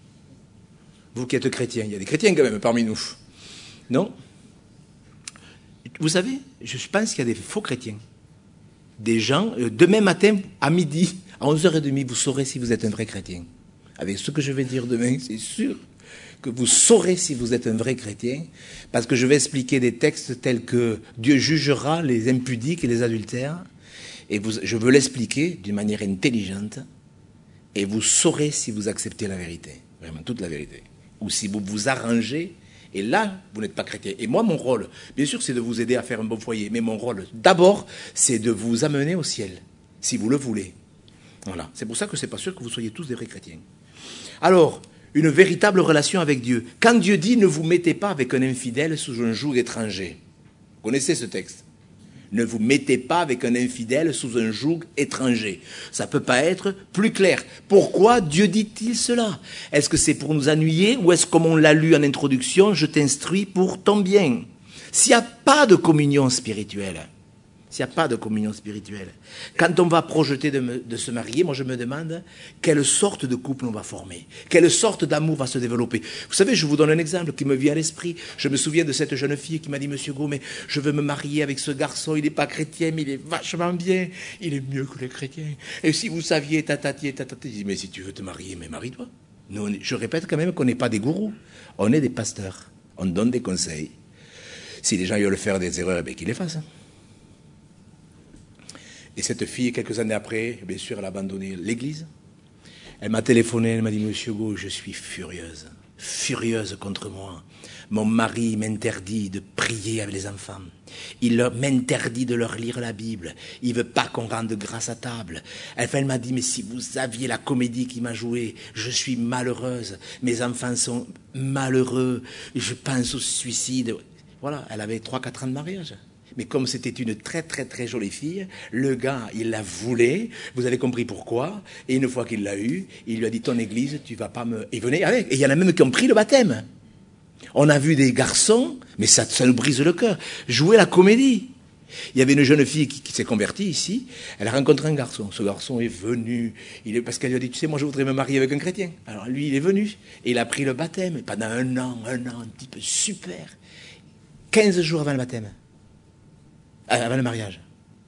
S1: Vous qui êtes chrétien, il y a des chrétiens quand même parmi nous. Non ? Vous savez, je pense qu'il y a des faux chrétiens. Des gens, demain matin, à midi, à 11h30, vous saurez si vous êtes un vrai chrétien. Avec ce que je vais dire demain, c'est sûr que vous saurez si vous êtes un vrai chrétien, parce que je vais expliquer des textes tels que Dieu jugera les impudiques et les adultères, et je veux l'expliquer d'une manière intelligente, et vous saurez si vous acceptez la vérité, vraiment toute la vérité, ou si vous vous arrangez. Et là, vous n'êtes pas chrétien. Et moi, mon rôle, bien sûr, c'est de vous aider à faire un bon foyer. Mais mon rôle, d'abord, c'est de vous amener au ciel, si vous le voulez. Voilà. C'est pour ça que c'est pas sûr que vous soyez tous des vrais chrétiens. Alors, une véritable relation avec Dieu. Quand Dieu dit « ne vous mettez pas avec un infidèle sous un joug étranger », vous connaissez ce texte ? Ne vous mettez pas avec un infidèle sous un joug étranger. Ça ne peut pas être plus clair. Pourquoi Dieu dit-il cela ? Est-ce que c'est pour nous ennuyer ou est-ce, comme on l'a lu en introduction, je t'instruis pour ton bien ? S'il n'y a pas de communion spirituelle, quand on va projeter de se marier, moi je me demande quelle sorte de couple on va former, quelle sorte d'amour va se développer. Vous savez, je vous donne un exemple qui me vient à l'esprit. Je me souviens de cette jeune fille qui m'a dit « Monsieur Gau, mais je veux me marier avec ce garçon, il n'est pas chrétien, mais il est vachement bien, il est mieux que les chrétiens. Et si vous saviez, tatati, tatati. » Je dis « Mais si tu veux te marier, mais marie-toi. » Nous, je répète quand même qu'on n'est pas des gourous, on est des pasteurs, on donne des conseils. Si les gens veulent faire des erreurs, ben qu'ils les fassent. Et cette fille, quelques années après, bien sûr, elle a abandonné l'église. Elle m'a téléphoné, elle m'a dit « Monsieur Gau, je suis furieuse. furieuse contre moi. Mon mari m'interdit de prier avec les enfants. Il m'interdit de leur lire la Bible. Il veut pas qu'on rende grâce à table. Enfin, elle m'a dit, mais si vous aviez la comédie qui m'a joué, je suis malheureuse. Mes enfants sont malheureux. Je pense au suicide. Voilà, elle avait 3-4 ans de mariage. Mais comme c'était une très très très jolie fille, le gars, il la voulait, vous avez compris pourquoi, et une fois qu'il l'a eu, il lui a dit, ton église, tu vas pas me... Et venez avec. Et il y en a même qui ont pris le baptême. On a vu des garçons, mais ça nous brise le cœur, jouer la comédie. Il y avait une jeune fille qui s'est convertie ici, elle a rencontré un garçon. Ce garçon est venu, parce qu'elle lui a dit, tu sais, moi je voudrais me marier avec un chrétien. Alors lui, il est venu, et il a pris le baptême, et pendant un an, un type super. 15 jours avant le baptême. Avant le mariage.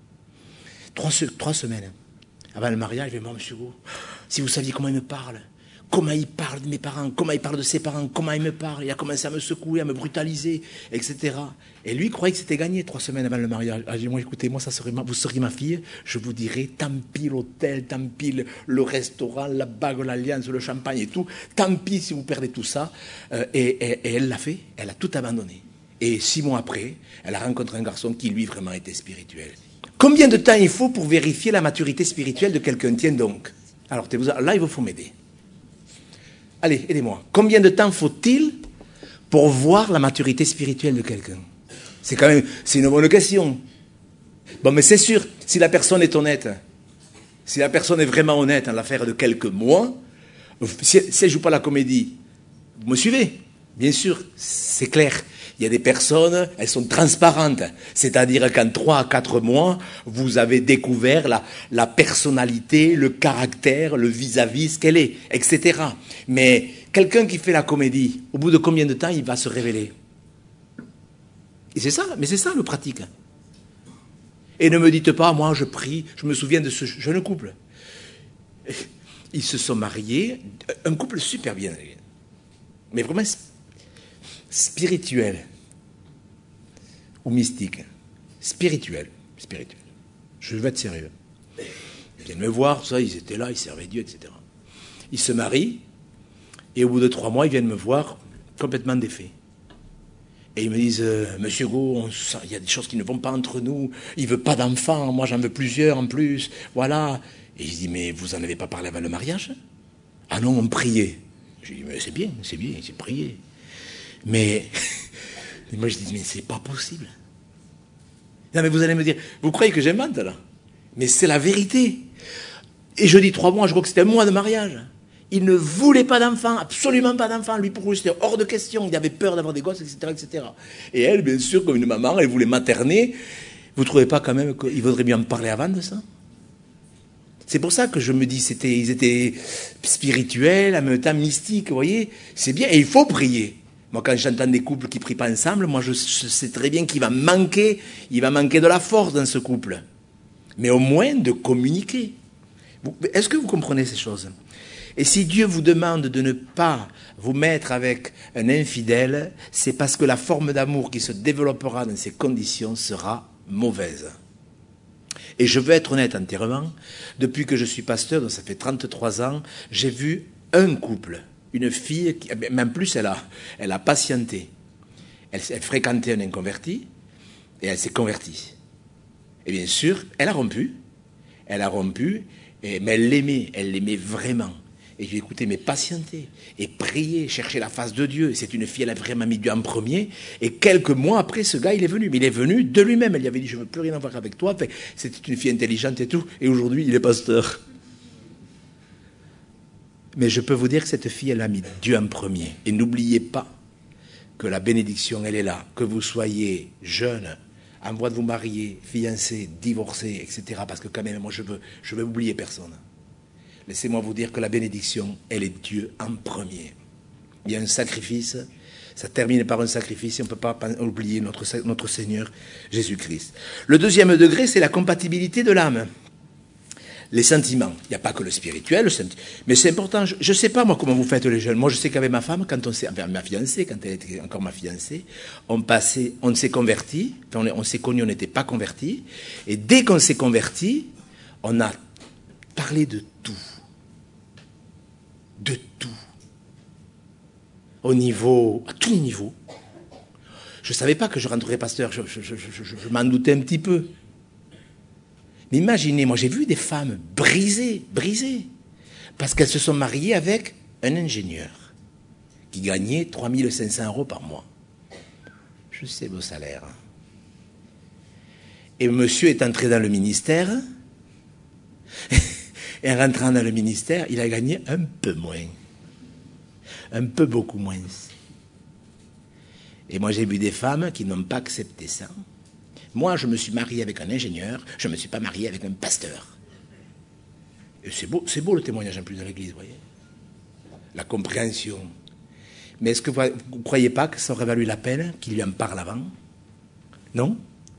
S1: 3 semaines. Avant le mariage, il vient me voir, monsieur Gou, si vous saviez comment il me parle, comment il parle de mes parents, comment il parle de ses parents, comment il me parle, il a commencé à me secouer, à me brutaliser, etc. Et lui, il croyait que c'était gagné 3 semaines avant le mariage. Ah, j'ai dit, moi, écoutez, moi, vous seriez ma fille, je vous dirais, tant pis l'hôtel, tant pis le restaurant, la bague, l'alliance, le champagne et tout, tant pis si vous perdez tout ça. Et elle l'a fait, elle a tout abandonné. Et 6 mois après, elle a rencontré un garçon qui, lui, vraiment était spirituel. Combien de temps il faut pour vérifier la maturité spirituelle de quelqu'un? Tiens donc. Alors, là, il faut m'aider. Allez, aidez-moi. Combien de temps faut-il pour voir la maturité spirituelle de quelqu'un? C'est une bonne question. Bon, mais c'est sûr, si la personne est honnête, si la personne est vraiment honnête en l'affaire de quelques mois, si elle ne joue pas la comédie, vous me suivez? Bien sûr, c'est clair. Il y a des personnes, elles sont transparentes. C'est-à-dire qu'en 3 à 4 mois, vous avez découvert la personnalité, le caractère, le vis-à-vis, ce qu'elle est, etc. Mais quelqu'un qui fait la comédie, au bout de combien de temps il va se révéler? Et c'est ça, mais c'est ça le pratique. Et ne me dites pas, moi je prie, je me souviens de ce jeune couple. Ils se sont mariés, un couple super bien, mais vraiment spirituel ou mystique. Spirituel. Je vais être sérieux. Ils viennent me voir, ça, ils étaient là, ils servaient Dieu, etc. Ils se marient, et au bout de 3 mois, ils viennent me voir complètement défaits. Et ils me disent, Monsieur Gou, il y a des choses qui ne vont pas entre nous, il ne veut pas d'enfants, moi j'en veux plusieurs en plus, voilà. Et je dis, mais vous n'en avez pas parlé avant le mariage? Ah non, on priait. Je dis, mais c'est bien, c'est prier. Mais moi je dis, mais c'est pas possible. Non mais vous allez me dire, vous croyez que j'invente là? Mais c'est la vérité. Et je dis 3 mois, je crois que c'était 1 mois de mariage. Il ne voulait pas d'enfant, absolument pas d'enfant. Lui, pour lui, c'était hors de question. Il avait peur d'avoir des gosses, etc., etc. Et elle, bien sûr, comme une maman, elle voulait materner. Vous ne trouvez pas quand même qu'il vaudrait mieux en parler avant de ça? C'est pour ça que je me dis, ils étaient spirituels, en même temps mystiques, vous voyez? C'est bien, et il faut prier. Moi, quand j'entends des couples qui ne prient pas ensemble, moi, je sais très bien qu'il va manquer de la force dans ce couple. Mais au moins de communiquer. Est-ce que vous comprenez ces choses? Et si Dieu vous demande de ne pas vous mettre avec un infidèle, c'est parce que la forme d'amour qui se développera dans ces conditions sera mauvaise. Et je veux être honnête entièrement, depuis que je suis pasteur, donc ça fait 33 ans, j'ai vu un couple, une fille, même plus elle a patienté. Elle fréquentait un inconverti, et elle s'est convertie. Et bien sûr, elle a rompu, mais elle l'aimait vraiment. Et je lui ai dit, écoutez, mais patientez, et priez, cherchez la face de Dieu. C'est une fille, elle a vraiment mis Dieu en premier. Et quelques mois après, ce gars, il est venu. Mais il est venu de lui-même. Elle lui avait dit, je ne veux plus rien avoir avec toi. Enfin, c'était une fille intelligente et tout. Et aujourd'hui, il est pasteur. Mais je peux vous dire que cette fille, elle a mis Dieu en premier. Et n'oubliez pas que la bénédiction, elle est là. Que vous soyez jeune, en voie de vous marier, fiancé, divorcé, etc. Parce que quand même, moi, je veux oublier personne. Laissez-moi vous dire que la bénédiction, elle est Dieu en premier. Il y a un sacrifice, ça termine par un sacrifice et on ne peut pas oublier notre Seigneur Jésus-Christ. Le deuxième degré, c'est la compatibilité de l'âme. Les sentiments. Il n'y a pas que le spirituel, mais c'est important. Je ne sais pas, moi, comment vous faites les jeunes. Moi, je sais qu'avec ma femme, ma fiancée, quand elle était encore ma fiancée, on s'est convertis, on s'est connus, on n'était pas convertis. Et dès qu'on s'est convertis, on a parlé de tout. De tout. à tous les niveaux. Je ne savais pas que je rentrerais pasteur, je m'en doutais un petit peu. Mais imaginez, moi j'ai vu des femmes brisées, parce qu'elles se sont mariées avec un ingénieur qui gagnait 3 500 € par mois. Je sais vos salaires. Et monsieur est entré dans le ministère, et en rentrant dans le ministère, il a gagné un peu moins. Un peu beaucoup moins. Et moi j'ai vu des femmes qui n'ont pas accepté ça. Moi je me suis marié avec un ingénieur, je ne me suis pas marié avec un pasteur. Et c'est beau le témoignage en plus de l'église, vous voyez. La compréhension. Mais est-ce que vous ne croyez pas que ça aurait valu la peine qu'il lui en parle avant? Non?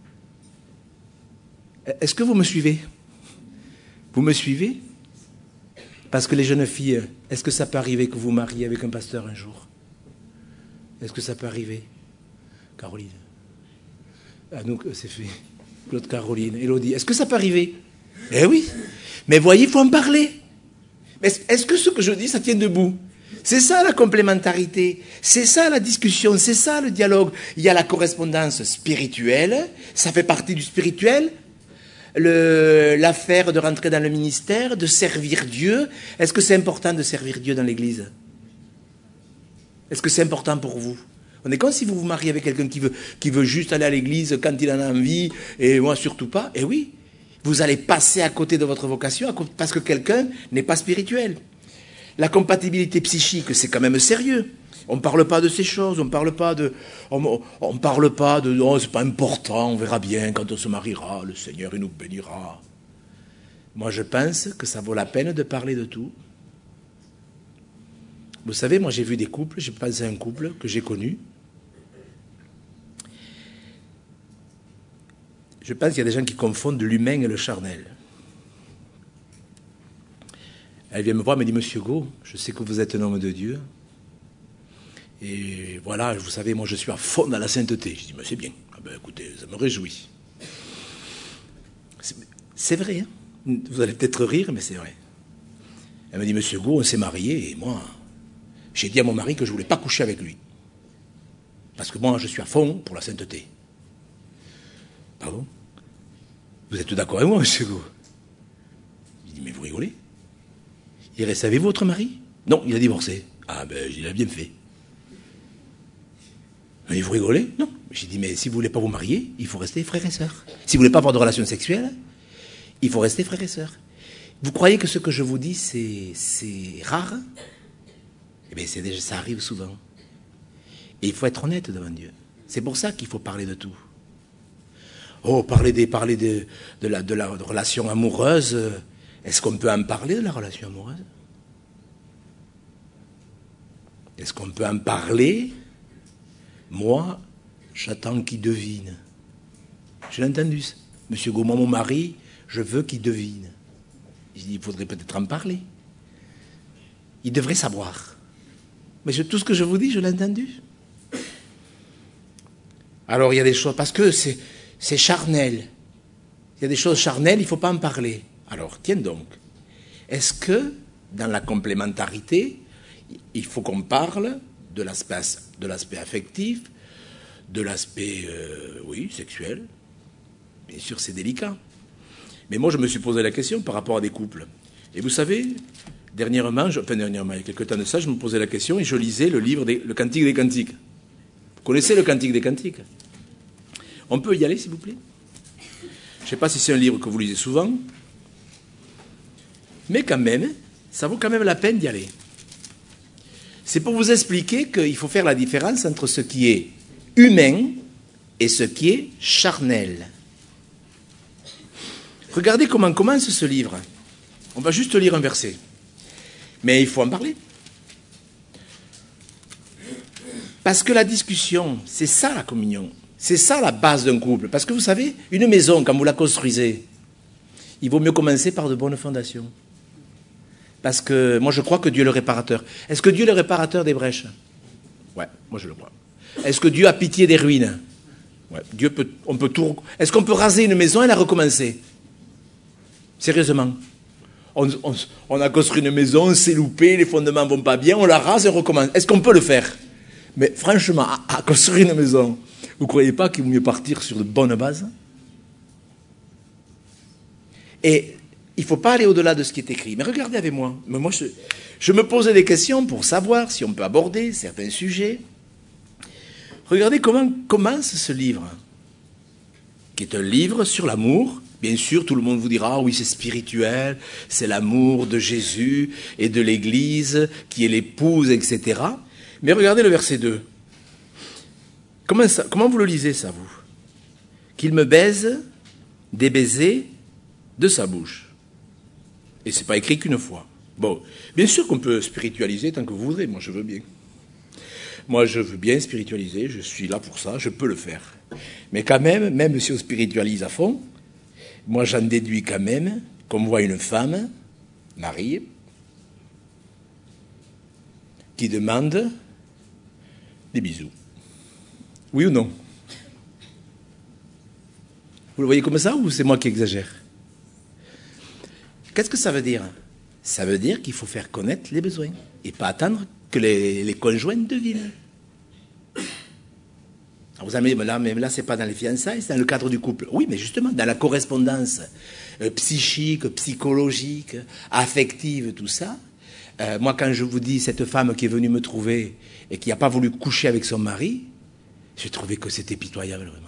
S1: Est-ce que vous me suivez? Vous me suivez? Parce que les jeunes filles, est-ce que ça peut arriver que vous mariez avec un pasteur un jour? Est-ce que ça peut arriver? Caroline. Ah, donc c'est fait. Claude, Caroline, Élodie. Est-ce que ça peut arriver? Eh oui. Mais voyez, il faut en parler. Mais est-ce que ce que je dis, ça tient debout? C'est ça la complémentarité, c'est ça la discussion, c'est ça le dialogue. Il y a la correspondance spirituelle, ça fait partie du spirituel. L'affaire de rentrer dans le ministère, de servir Dieu. Est-ce que c'est important de servir Dieu dans l'église? Est-ce que c'est important pour vous? On est comme si vous vous mariez avec quelqu'un qui veut juste aller à l'église quand il en a envie, et moi surtout pas. Eh oui, vous allez passer à côté de votre vocation parce que quelqu'un n'est pas spirituel. La compatibilité psychique, c'est quand même sérieux. On ne parle pas de ces choses, on ne parle pas de... On parle pas de... Oh, c'est pas important, on verra bien quand on se mariera, le Seigneur il nous bénira. Moi je pense que ça vaut la peine de parler de tout. Vous savez, moi j'ai vu des couples, j'ai pensé à un couple que j'ai connu. Je pense qu'il y a des gens qui confondent l'humain et le charnel. Elle vient me voir, elle me dit, Monsieur Gau, je sais que vous êtes un homme de Dieu. Et voilà, vous savez, moi je suis à fond dans la sainteté. Je dis, mais c'est bien. Ah ben, écoutez, ça me réjouit. C'est vrai, hein? Vous allez peut-être rire, mais c'est vrai. Elle me dit, Monsieur Gau, on s'est mariés, et moi, j'ai dit à mon mari que je ne voulais pas coucher avec lui. Parce que moi, je suis à fond pour la sainteté. Pardon? Vous êtes d'accord avec moi, Monsieur Gau? Je dis, mais vous rigolez? Il reste avec votre mari? Non, il a divorcé. Ah ben, il a bien fait. Mais vous rigolez? Non. J'ai dit, mais si vous ne voulez pas vous marier, il faut rester frères et sœurs. Si vous ne voulez pas avoir de relations sexuelles, il faut rester frères et sœurs. Vous croyez que ce que je vous dis, c'est rare? Eh bien, ça arrive souvent. Et il faut être honnête devant Dieu. C'est pour ça qu'il faut parler de tout. Oh, parler de la relation amoureuse. Est-ce qu'on peut en parler de la relation amoureuse? Est-ce qu'on peut en parler? Moi, j'attends qu'il devine. Je l'ai entendu. Monsieur Gaumont, mon mari, je veux qu'il devine. Je dis, il faudrait peut-être en parler. Il devrait savoir. Mais tout ce que je vous dis, je l'ai entendu. Alors, il y a des choses, parce que c'est charnel. Il y a des choses charnelles, il ne faut pas en parler. Alors, tiens donc. Est-ce que, dans la complémentarité, il faut qu'on parle de l'aspect affectif, de l'aspect, sexuel? Bien sûr, c'est délicat. Mais moi, je me suis posé la question par rapport à des couples. Et vous savez, dernièrement, il y a quelques temps de ça, je me posais la question et je lisais le livre, le Cantique des Cantiques. Vous connaissez le Cantique des Cantiques? On peut y aller, s'il vous plaît? Je ne sais pas si c'est un livre que vous lisez souvent, mais quand même, ça vaut quand même la peine d'y aller. C'est pour vous expliquer qu'il faut faire la différence entre ce qui est humain et ce qui est charnel. Regardez comment commence ce livre. On va juste lire un verset. Mais il faut en parler. Parce que la discussion, c'est ça la communion. C'est ça la base d'un couple. Parce que vous savez, une maison, quand vous la construisez, il vaut mieux commencer par de bonnes fondations. Parce que moi je crois que Dieu est le réparateur. Est-ce que Dieu est le réparateur des brèches? Ouais, moi je le crois. Est-ce que Dieu a pitié des ruines? Ouais, on peut tout. Est-ce qu'on peut raser une maison et la recommencer? Sérieusement. On a construit une maison, on s'est loupé, les fondements ne vont pas bien, on la rase et on recommence. Est-ce qu'on peut le faire? Mais franchement, à construire une maison, vous ne croyez pas qu'il vaut mieux partir sur de bonnes bases? Et il ne faut pas aller au-delà de ce qui est écrit. Mais regardez avec moi. Mais moi, je me posais des questions pour savoir si on peut aborder certains sujets. Regardez comment commence ce livre, qui est un livre sur l'amour. Bien sûr, tout le monde vous dira, oui, c'est spirituel, c'est l'amour de Jésus et de l'Église, qui est l'épouse, etc. Mais regardez le verset 2. Comment vous le lisez, ça, vous? Qu'il me baise des baisers de sa bouche. Et ce n'est pas écrit qu'une fois. Bon, bien sûr qu'on peut spiritualiser tant que vous voudrez, moi je veux bien. Moi je veux bien spiritualiser, je suis là pour ça, je peux le faire. Mais quand même si on spiritualise à fond, moi j'en déduis quand même qu'on voit une femme, mariée, qui demande des bisous. Oui ou non? Vous le voyez comme ça ou c'est moi qui exagère? Qu'est-ce que ça veut dire? Ça veut dire qu'il faut faire connaître les besoins et pas attendre que les conjoints devinent. Alors vous allez me dire, mais là, c'est pas dans les fiançailles, c'est dans le cadre du couple. Oui, mais justement, dans la correspondance psychique, psychologique, affective, tout ça. Moi, quand je vous dis cette femme qui est venue me trouver et qui n'a pas voulu coucher avec son mari, j'ai trouvé que c'était pitoyable, vraiment.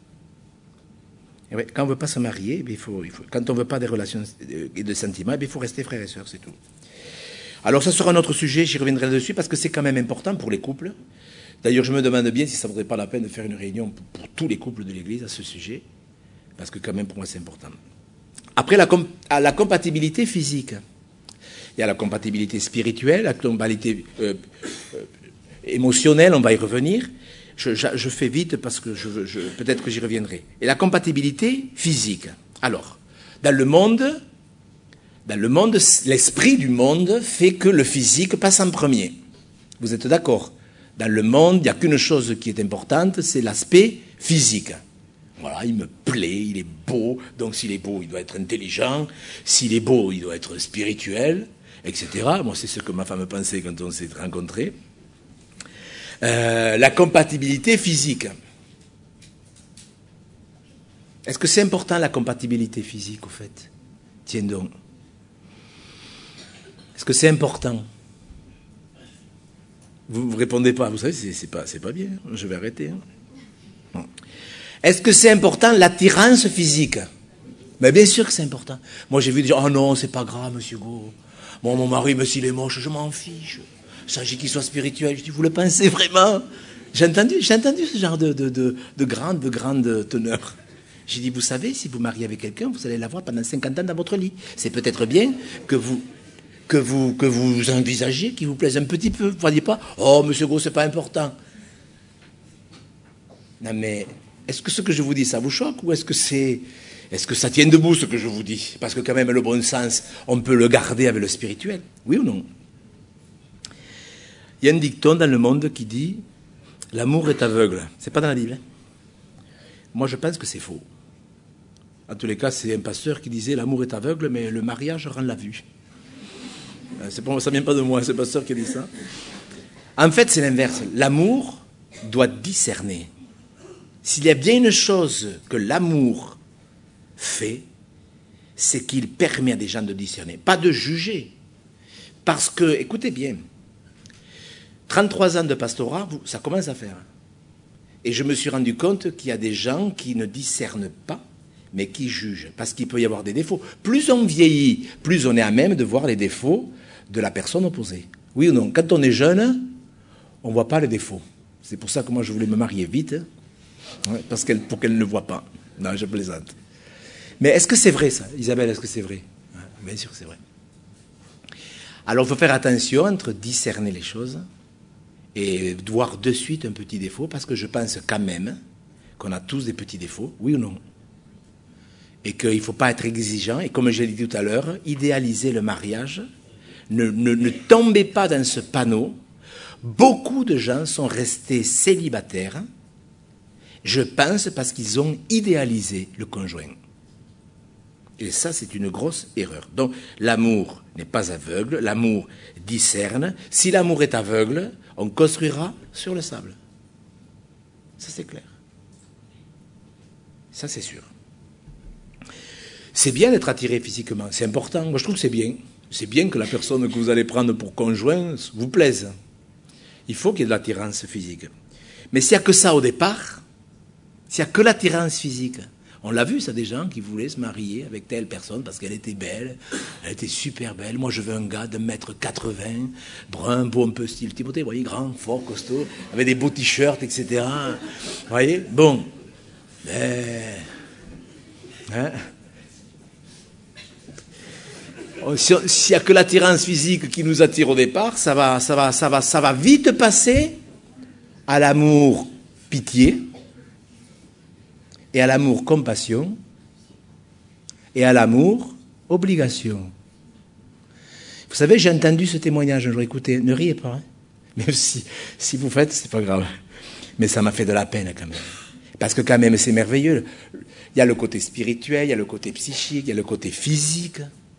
S1: Et ouais, quand on ne veut pas se marier, quand on ne veut pas des relations et de sentiments, il faut rester frères et sœurs, c'est tout. Alors ça sera un autre sujet, j'y reviendrai dessus, parce que c'est quand même important pour les couples. D'ailleurs, je me demande bien si ça ne vaudrait pas la peine de faire une réunion pour tous les couples de l'Église à ce sujet, parce que quand même pour moi c'est important. Après, la compatibilité physique. Il y a la compatibilité spirituelle, la compatibilité émotionnelle, on va y revenir. Je fais vite parce que peut-être que j'y reviendrai. Et la compatibilité physique. Alors, dans le monde, l'esprit du monde fait que le physique passe en premier. Vous êtes d'accord? Dans le monde, il n'y a qu'une chose qui est importante, c'est l'aspect physique. Voilà, il me plaît, il est beau, donc s'il est beau, il doit être intelligent, s'il est beau, il doit être spirituel, etc. Moi, c'est ce que ma femme pensait quand on s'est rencontrés. La compatibilité physique. Est-ce que c'est important la compatibilité physique, au fait? Tiens donc. Est-ce que c'est important? Vous ne répondez pas. Vous savez, c'est pas bien. Je vais arrêter. Bon. Est-ce que c'est important l'attirance physique? Mais bien sûr que c'est important. Moi, j'ai vu des gens, oh non, c'est pas grave, monsieur Go. Bon, mon mari, mais s'il est moche, je m'en fiche. Il s'agit qu'il soit spirituel. Je dis, vous le pensez vraiment? J'ai entendu ce genre de grande teneur. J'ai dit, vous savez, si vous mariez avec quelqu'un, vous allez l'avoir pendant 50 ans dans votre lit. C'est peut-être bien que vous envisagiez qu'il vous plaise un petit peu. Vous ne voyez pas, oh, monsieur Gros, c'est pas important. Non, mais est-ce que ce que je vous dis, ça vous choque ou est-ce que ça tient debout, ce que je vous dis? Parce que quand même, le bon sens, on peut le garder avec le spirituel. Oui ou non? Il y a un dicton dans le monde qui dit « L'amour est aveugle ». C'est pas dans la Bible. Moi, je pense que c'est faux. En tous les cas, c'est un pasteur qui disait « L'amour est aveugle, mais le mariage rend la vue ». Ça ne vient pas de moi, c'est le pasteur qui a dit ça. En fait, c'est l'inverse. L'amour doit discerner. S'il y a bien une chose que l'amour fait, c'est qu'il permet à des gens de discerner, pas de juger. Parce que, écoutez bien, 33 ans de pastorat, ça commence à faire. Et je me suis rendu compte qu'il y a des gens qui ne discernent pas, mais qui jugent, parce qu'il peut y avoir des défauts. Plus on vieillit, plus on est à même de voir les défauts de la personne opposée. Oui ou non? Quand on est jeune, on ne voit pas les défauts. C'est pour ça que moi je voulais me marier vite, pour qu'elle ne le voit pas. Non, je plaisante. Mais est-ce que c'est vrai ça, Isabelle? Est-ce que c'est vrai? Bien sûr que c'est vrai. Alors il faut faire attention entre discerner les choses et voir de suite un petit défaut, parce que je pense quand même qu'on a tous des petits défauts, oui ou non? Et qu'il ne faut pas être exigeant, et comme je l'ai dit tout à l'heure, idéaliser le mariage, ne tombez pas dans ce panneau. Beaucoup de gens sont restés célibataires, je pense parce qu'ils ont idéalisé le conjoint. Et ça, c'est une grosse erreur. Donc, l'amour n'est pas aveugle, l'amour discerne. Si l'amour est aveugle, on construira sur le sable. Ça, c'est clair. Ça, c'est sûr. C'est bien d'être attiré physiquement, c'est important. Moi, je trouve que c'est bien. C'est bien que la personne que vous allez prendre pour conjoint vous plaise. Il faut qu'il y ait de l'attirance physique. Mais s'il n'y a que ça au départ, s'il n'y a que l'attirance physique, on l'a vu, ça, des gens qui voulaient se marier avec telle personne parce qu'elle était belle, elle était super belle. Moi, je veux un gars de 1m80, brun, beau, un peu style Timothée, vous voyez, grand, fort, costaud, avec des beaux t-shirts, etc. Vous voyez, bon. Mais... Hein? S'il n'y a que l'attirance physique qui nous attire au départ, ça va vite passer à l'amour pitié, et à l'amour compassion, et à l'amour obligation. Vous savez, j'ai entendu ce témoignage un jour, écoutez, ne riez pas, hein. Même si vous faites, c'est pas grave. Mais ça m'a fait de la peine quand même. Parce que quand même, c'est merveilleux. Il y a le côté spirituel, il y a le côté psychique, il y a le côté physique.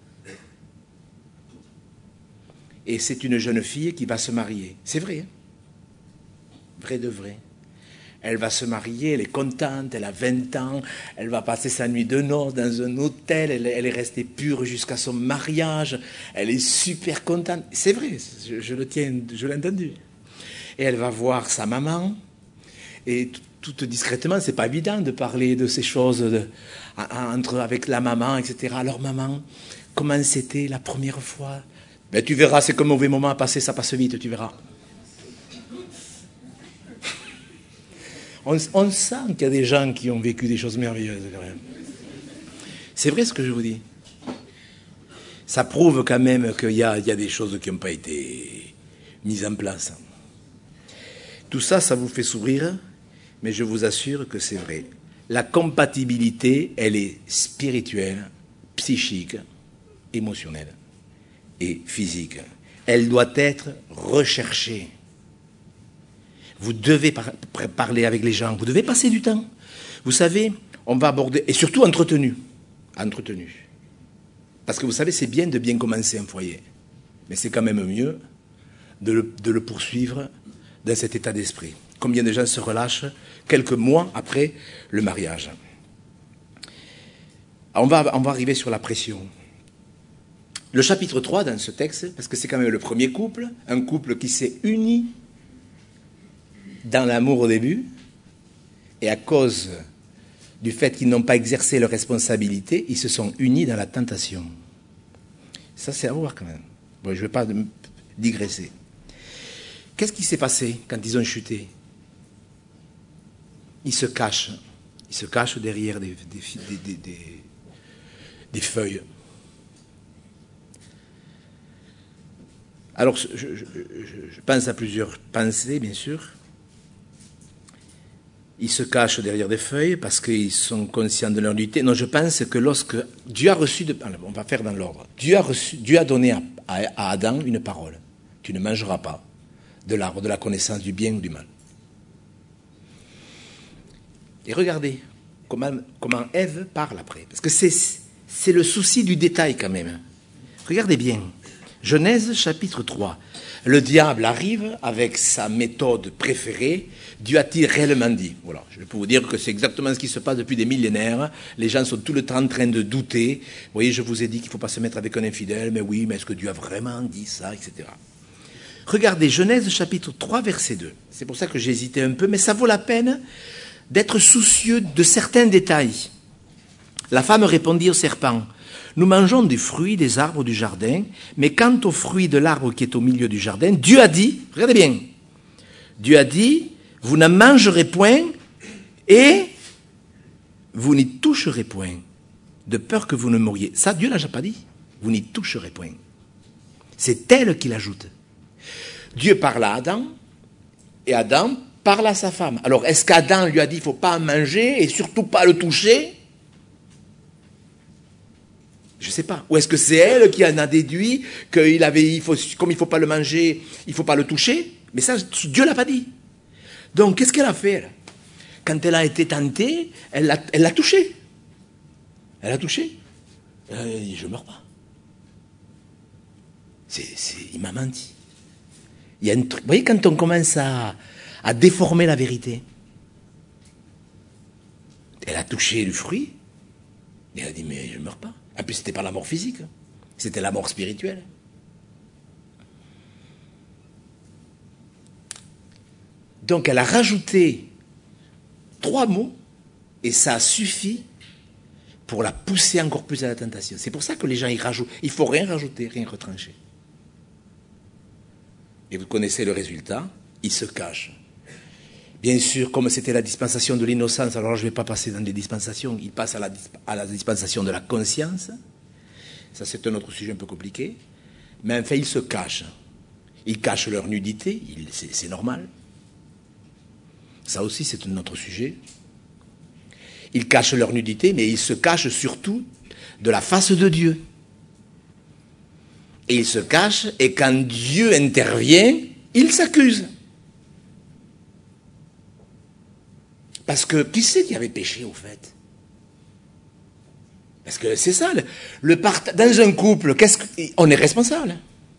S1: Et c'est une jeune fille qui va se marier. C'est vrai, hein? Vrai de vrai. Elle va se marier, elle est contente, elle a 20 ans, elle va passer sa nuit de noces dans un hôtel, elle est restée pure jusqu'à son mariage, elle est super contente. C'est vrai, je l'ai entendu. Et elle va voir sa maman, et tout discrètement, c'est pas évident de parler de ces choses avec la maman, etc. Alors maman, comment c'était la première fois? Ben, tu verras, c'est qu'un mauvais moment à passer, ça passe vite, tu verras. On sent qu'il y a des gens qui ont vécu des choses merveilleuses. C'est vrai ce que je vous dis. Ça prouve quand même qu'il y a des choses qui n'ont pas été mises en place. Tout ça, ça vous fait sourire, mais je vous assure que c'est vrai. La compatibilité, elle est spirituelle, psychique, émotionnelle et physique. Elle doit être recherchée. Vous devez parler avec les gens, vous devez passer du temps. Vous savez, on va aborder, et surtout entretenu. Parce que vous savez, c'est bien de bien commencer un foyer. Mais c'est quand même mieux de le poursuivre dans cet état d'esprit. Combien de gens se relâchent quelques mois après le mariage. On va arriver sur la pression. Le chapitre 3 dans ce texte, parce que c'est quand même le premier couple, un couple qui s'est uni dans l'amour au début, et à cause du fait qu'ils n'ont pas exercé leur responsabilité, ils se sont unis dans la tentation. Ça, c'est à voir quand même. Bon, je ne vais pas digresser. Qu'est-ce qui s'est passé quand ils ont chuté? Ils se cachent derrière des feuilles. Alors, je pense à plusieurs pensées, bien sûr. Ils se cachent derrière des feuilles parce qu'ils sont conscients de leur nudité. Non, je pense que lorsque Dieu a reçu... on va faire dans l'ordre. Dieu a donné à Adam une parole. Tu ne mangeras pas de l'arbre de la connaissance du bien ou du mal. Et regardez comment Ève parle après. Parce que c'est le souci du détail quand même. Regardez bien. Genèse chapitre 3. Le diable arrive avec sa méthode préférée. Dieu a-t-il réellement dit? Voilà, je peux vous dire que c'est exactement ce qui se passe depuis des millénaires. Les gens sont tout le temps en train de douter. Vous voyez, je vous ai dit qu'il ne faut pas se mettre avec un infidèle. Mais oui, mais est-ce que Dieu a vraiment dit ça, etc. Regardez, Genèse chapitre 3, verset 2. C'est pour ça que j'ai hésité un peu, mais ça vaut la peine d'être soucieux de certains détails. La femme répondit au serpent: nous mangeons des fruits des arbres du jardin, mais quant aux fruits de l'arbre qui est au milieu du jardin, Dieu a dit, regardez bien, Dieu a dit, vous n'en mangerez point et vous n'y toucherez point, de peur que vous ne mouriez. Ça, Dieu ne l'a pas dit. Vous n'y toucherez point. C'est elle qui l'ajoute. Dieu parle à Adam, et Adam parle à sa femme. Alors, est-ce qu'Adam lui a dit, il ne faut pas en manger, et surtout pas le toucher? Je ne sais pas. Ou est-ce que c'est elle qui en a déduit comme il ne faut pas le manger, il ne faut pas le toucher? Mais ça, Dieu ne l'a pas dit. Donc, qu'est-ce qu'elle a fait, elle? Quand elle a été tentée, elle l'a touché. Elle a touché. Je ne meurs pas. Il m'a menti. Il y a un truc. Vous voyez, quand on commence à déformer la vérité, elle a touché le fruit, et elle a dit, mais je ne meurs pas. En plus, ce n'était pas la mort physique, c'était la mort spirituelle. Donc, elle a rajouté 3 mots, et ça a suffi pour la pousser encore plus à la tentation. C'est pour ça que les gens y rajoutent. Il ne faut rien rajouter, rien retrancher. Et vous connaissez le résultat, ils se cachent. Bien sûr, comme c'était la dispensation de l'innocence, alors je ne vais pas passer dans des dispensations, il passe à la dispensation de la conscience. Ça, c'est un autre sujet un peu compliqué. Mais enfin, ils se cachent. Ils cachent leur nudité, c'est normal. Ça aussi, c'est un autre sujet. Ils cachent leur nudité, mais ils se cachent surtout de la face de Dieu. Et ils se cachent, et quand Dieu intervient, ils s'accusent. Parce que qui c'est qui avait péché, au fait? Parce que c'est ça, dans un couple, on est responsable.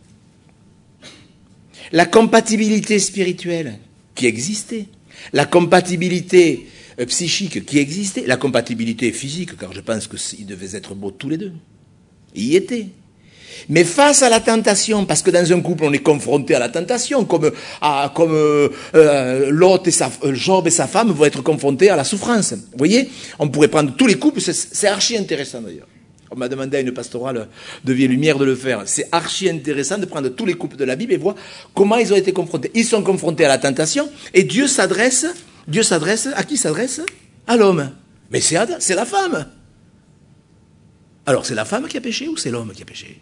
S1: La compatibilité spirituelle qui existait, la compatibilité psychique qui existait, la compatibilité physique, car je pense qu'ils devaient être beaux tous les deux. Ils y étaient. Mais face à la tentation, parce que dans un couple on est confronté à la tentation, comme l'autre Job et sa femme vont être confrontés à la souffrance. Vous voyez, on pourrait prendre tous les couples, c'est archi intéressant d'ailleurs. On m'a demandé à une pastorale de Vie et Lumière de le faire. C'est archi intéressant de prendre tous les couples de la Bible et voir comment ils ont été confrontés. Ils sont confrontés à la tentation et Dieu s'adresse, à qui s'adresse? À l'homme. Mais c'est la femme. Alors c'est la femme qui a péché ou c'est l'homme qui a péché?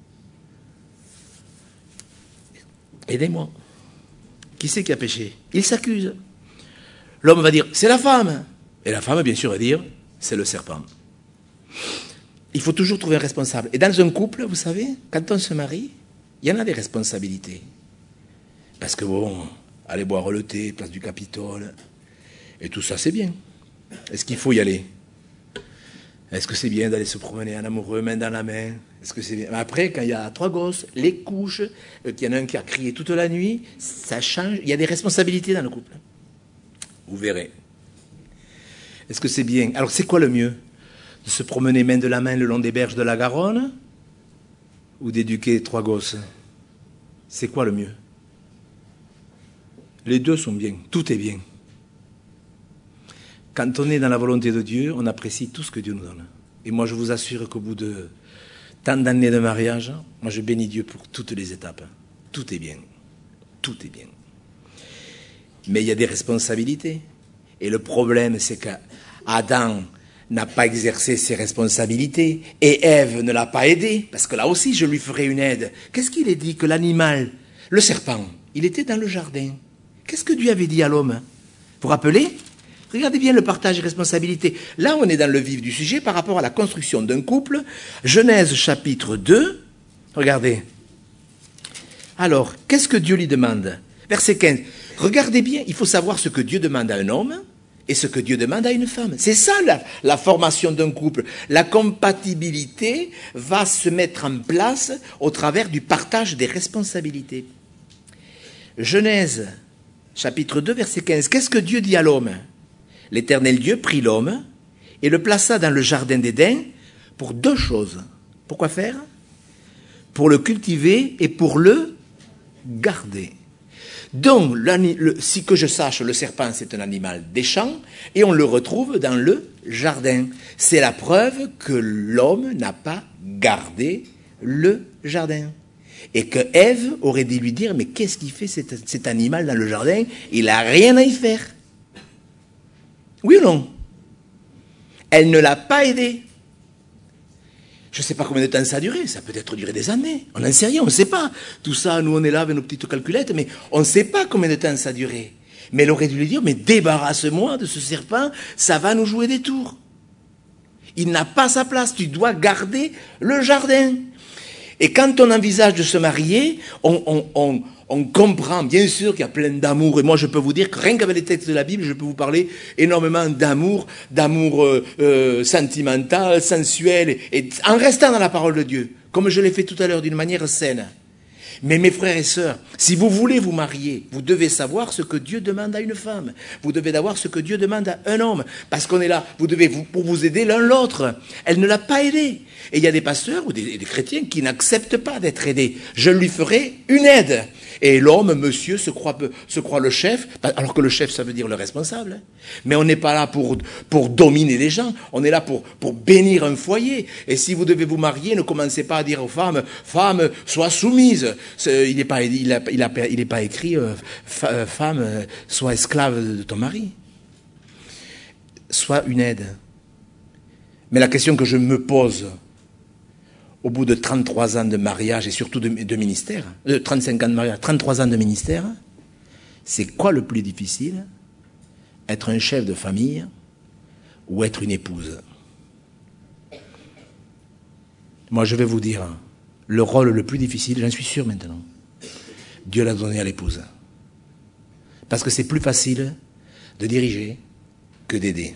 S1: Aidez-moi. Qui c'est qui a péché? Il s'accuse. L'homme va dire, c'est la femme. Et la femme, bien sûr, va dire, c'est le serpent. Il faut toujours trouver un responsable. Et dans un couple, vous savez, quand on se marie, il y en a des responsabilités. Parce que bon, aller boire le thé, place du Capitole, et tout ça, c'est bien. Est-ce qu'il faut y aller? Est-ce que c'est bien d'aller se promener en amoureux, main dans la main? Est-ce que c'est bien? Mais après, quand il y a 3 gosses, les couches, qu'il y en a un qui a crié toute la nuit, ça change. Il y a des responsabilités dans le couple. Vous verrez. Est-ce que c'est bien? Alors, c'est quoi le mieux? De se promener main de la main le long des berges de la Garonne? Ou d'éduquer 3 gosses? C'est quoi le mieux? Les deux sont bien. Tout est bien. Quand on est dans la volonté de Dieu, on apprécie tout ce que Dieu nous donne. Et moi, je vous assure qu'au bout de tant d'années de mariage, moi, je bénis Dieu pour toutes les étapes. Tout est bien. Tout est bien. Mais il y a des responsabilités. Et le problème, c'est qu'Adam n'a pas exercé ses responsabilités et Ève ne l'a pas aidé. Parce que là aussi, je lui ferai une aide. Qu'est-ce qu'il a dit? Que l'animal, le serpent, il était dans le jardin. Qu'est-ce que Dieu avait dit à l'homme? Vous vous rappelez? Regardez bien le partage des responsabilités. Là, on est dans le vif du sujet par rapport à la construction d'un couple. Genèse chapitre 2. Regardez. Alors, qu'est-ce que Dieu lui demande? Verset 15. Regardez bien, il faut savoir ce que Dieu demande à un homme et ce que Dieu demande à une femme. C'est ça la formation d'un couple. La compatibilité va se mettre en place au travers du partage des responsabilités. Genèse chapitre 2, verset 15. Qu'est-ce que Dieu dit à l'homme? L'Éternel Dieu prit l'homme et le plaça dans le jardin d'Éden pour 2 choses. Pourquoi faire? Pour le cultiver et pour le garder. Donc, si que je sache, le serpent, c'est un animal des champs et on le retrouve dans le jardin. C'est la preuve que l'homme n'a pas gardé le jardin. Et que Ève aurait dû lui dire, mais qu'est-ce qu'il fait cet animal dans le jardin? Il n'a rien à y faire. Oui ou non? Elle ne l'a pas aidé. Je ne sais pas combien de temps ça a duré. Ça a peut-être duré des années. On n'en sait rien, on ne sait pas. Tout ça, nous, on est là avec nos petites calculettes, mais on ne sait pas combien de temps ça a duré. Mais elle aurait dû lui dire, mais débarrasse-moi de ce serpent, ça va nous jouer des tours. Il n'a pas sa place, tu dois garder le jardin. Et quand on envisage de se marier, on on comprend, bien sûr, qu'il y a plein d'amour. Et moi, je peux vous dire que rien qu'avec les textes de la Bible, je peux vous parler énormément d'amour, sentimental, sensuel, et en restant dans la parole de Dieu, comme je l'ai fait tout à l'heure, d'une manière saine. Mais mes frères et sœurs, si vous voulez vous marier, vous devez savoir ce que Dieu demande à une femme. Vous devez savoir ce que Dieu demande à un homme. Parce qu'on est là, pour vous aider l'un l'autre. Elle ne l'a pas aidé. Et il y a des pasteurs ou des chrétiens qui n'acceptent pas d'être aidés. Je lui ferai une aide. Et l'homme, monsieur, se croit le chef, alors que le chef, ça veut dire le responsable. Mais on n'est pas là pour dominer les gens, on est là pour bénir un foyer. Et si vous devez vous marier, ne commencez pas à dire aux femmes, femme, sois soumise. Il n'est pas écrit, femme, sois esclave de ton mari. Sois une aide. Mais la question que je me pose, au bout de 33 ans de mariage et surtout de ministère, 35 ans de mariage, 33 ans de ministère, c'est quoi le plus difficile? Être un chef de famille ou être une épouse? Moi, je vais vous dire, le rôle le plus difficile, j'en suis sûr maintenant, Dieu l'a donné à l'épouse. Parce que c'est plus facile de diriger que d'aider.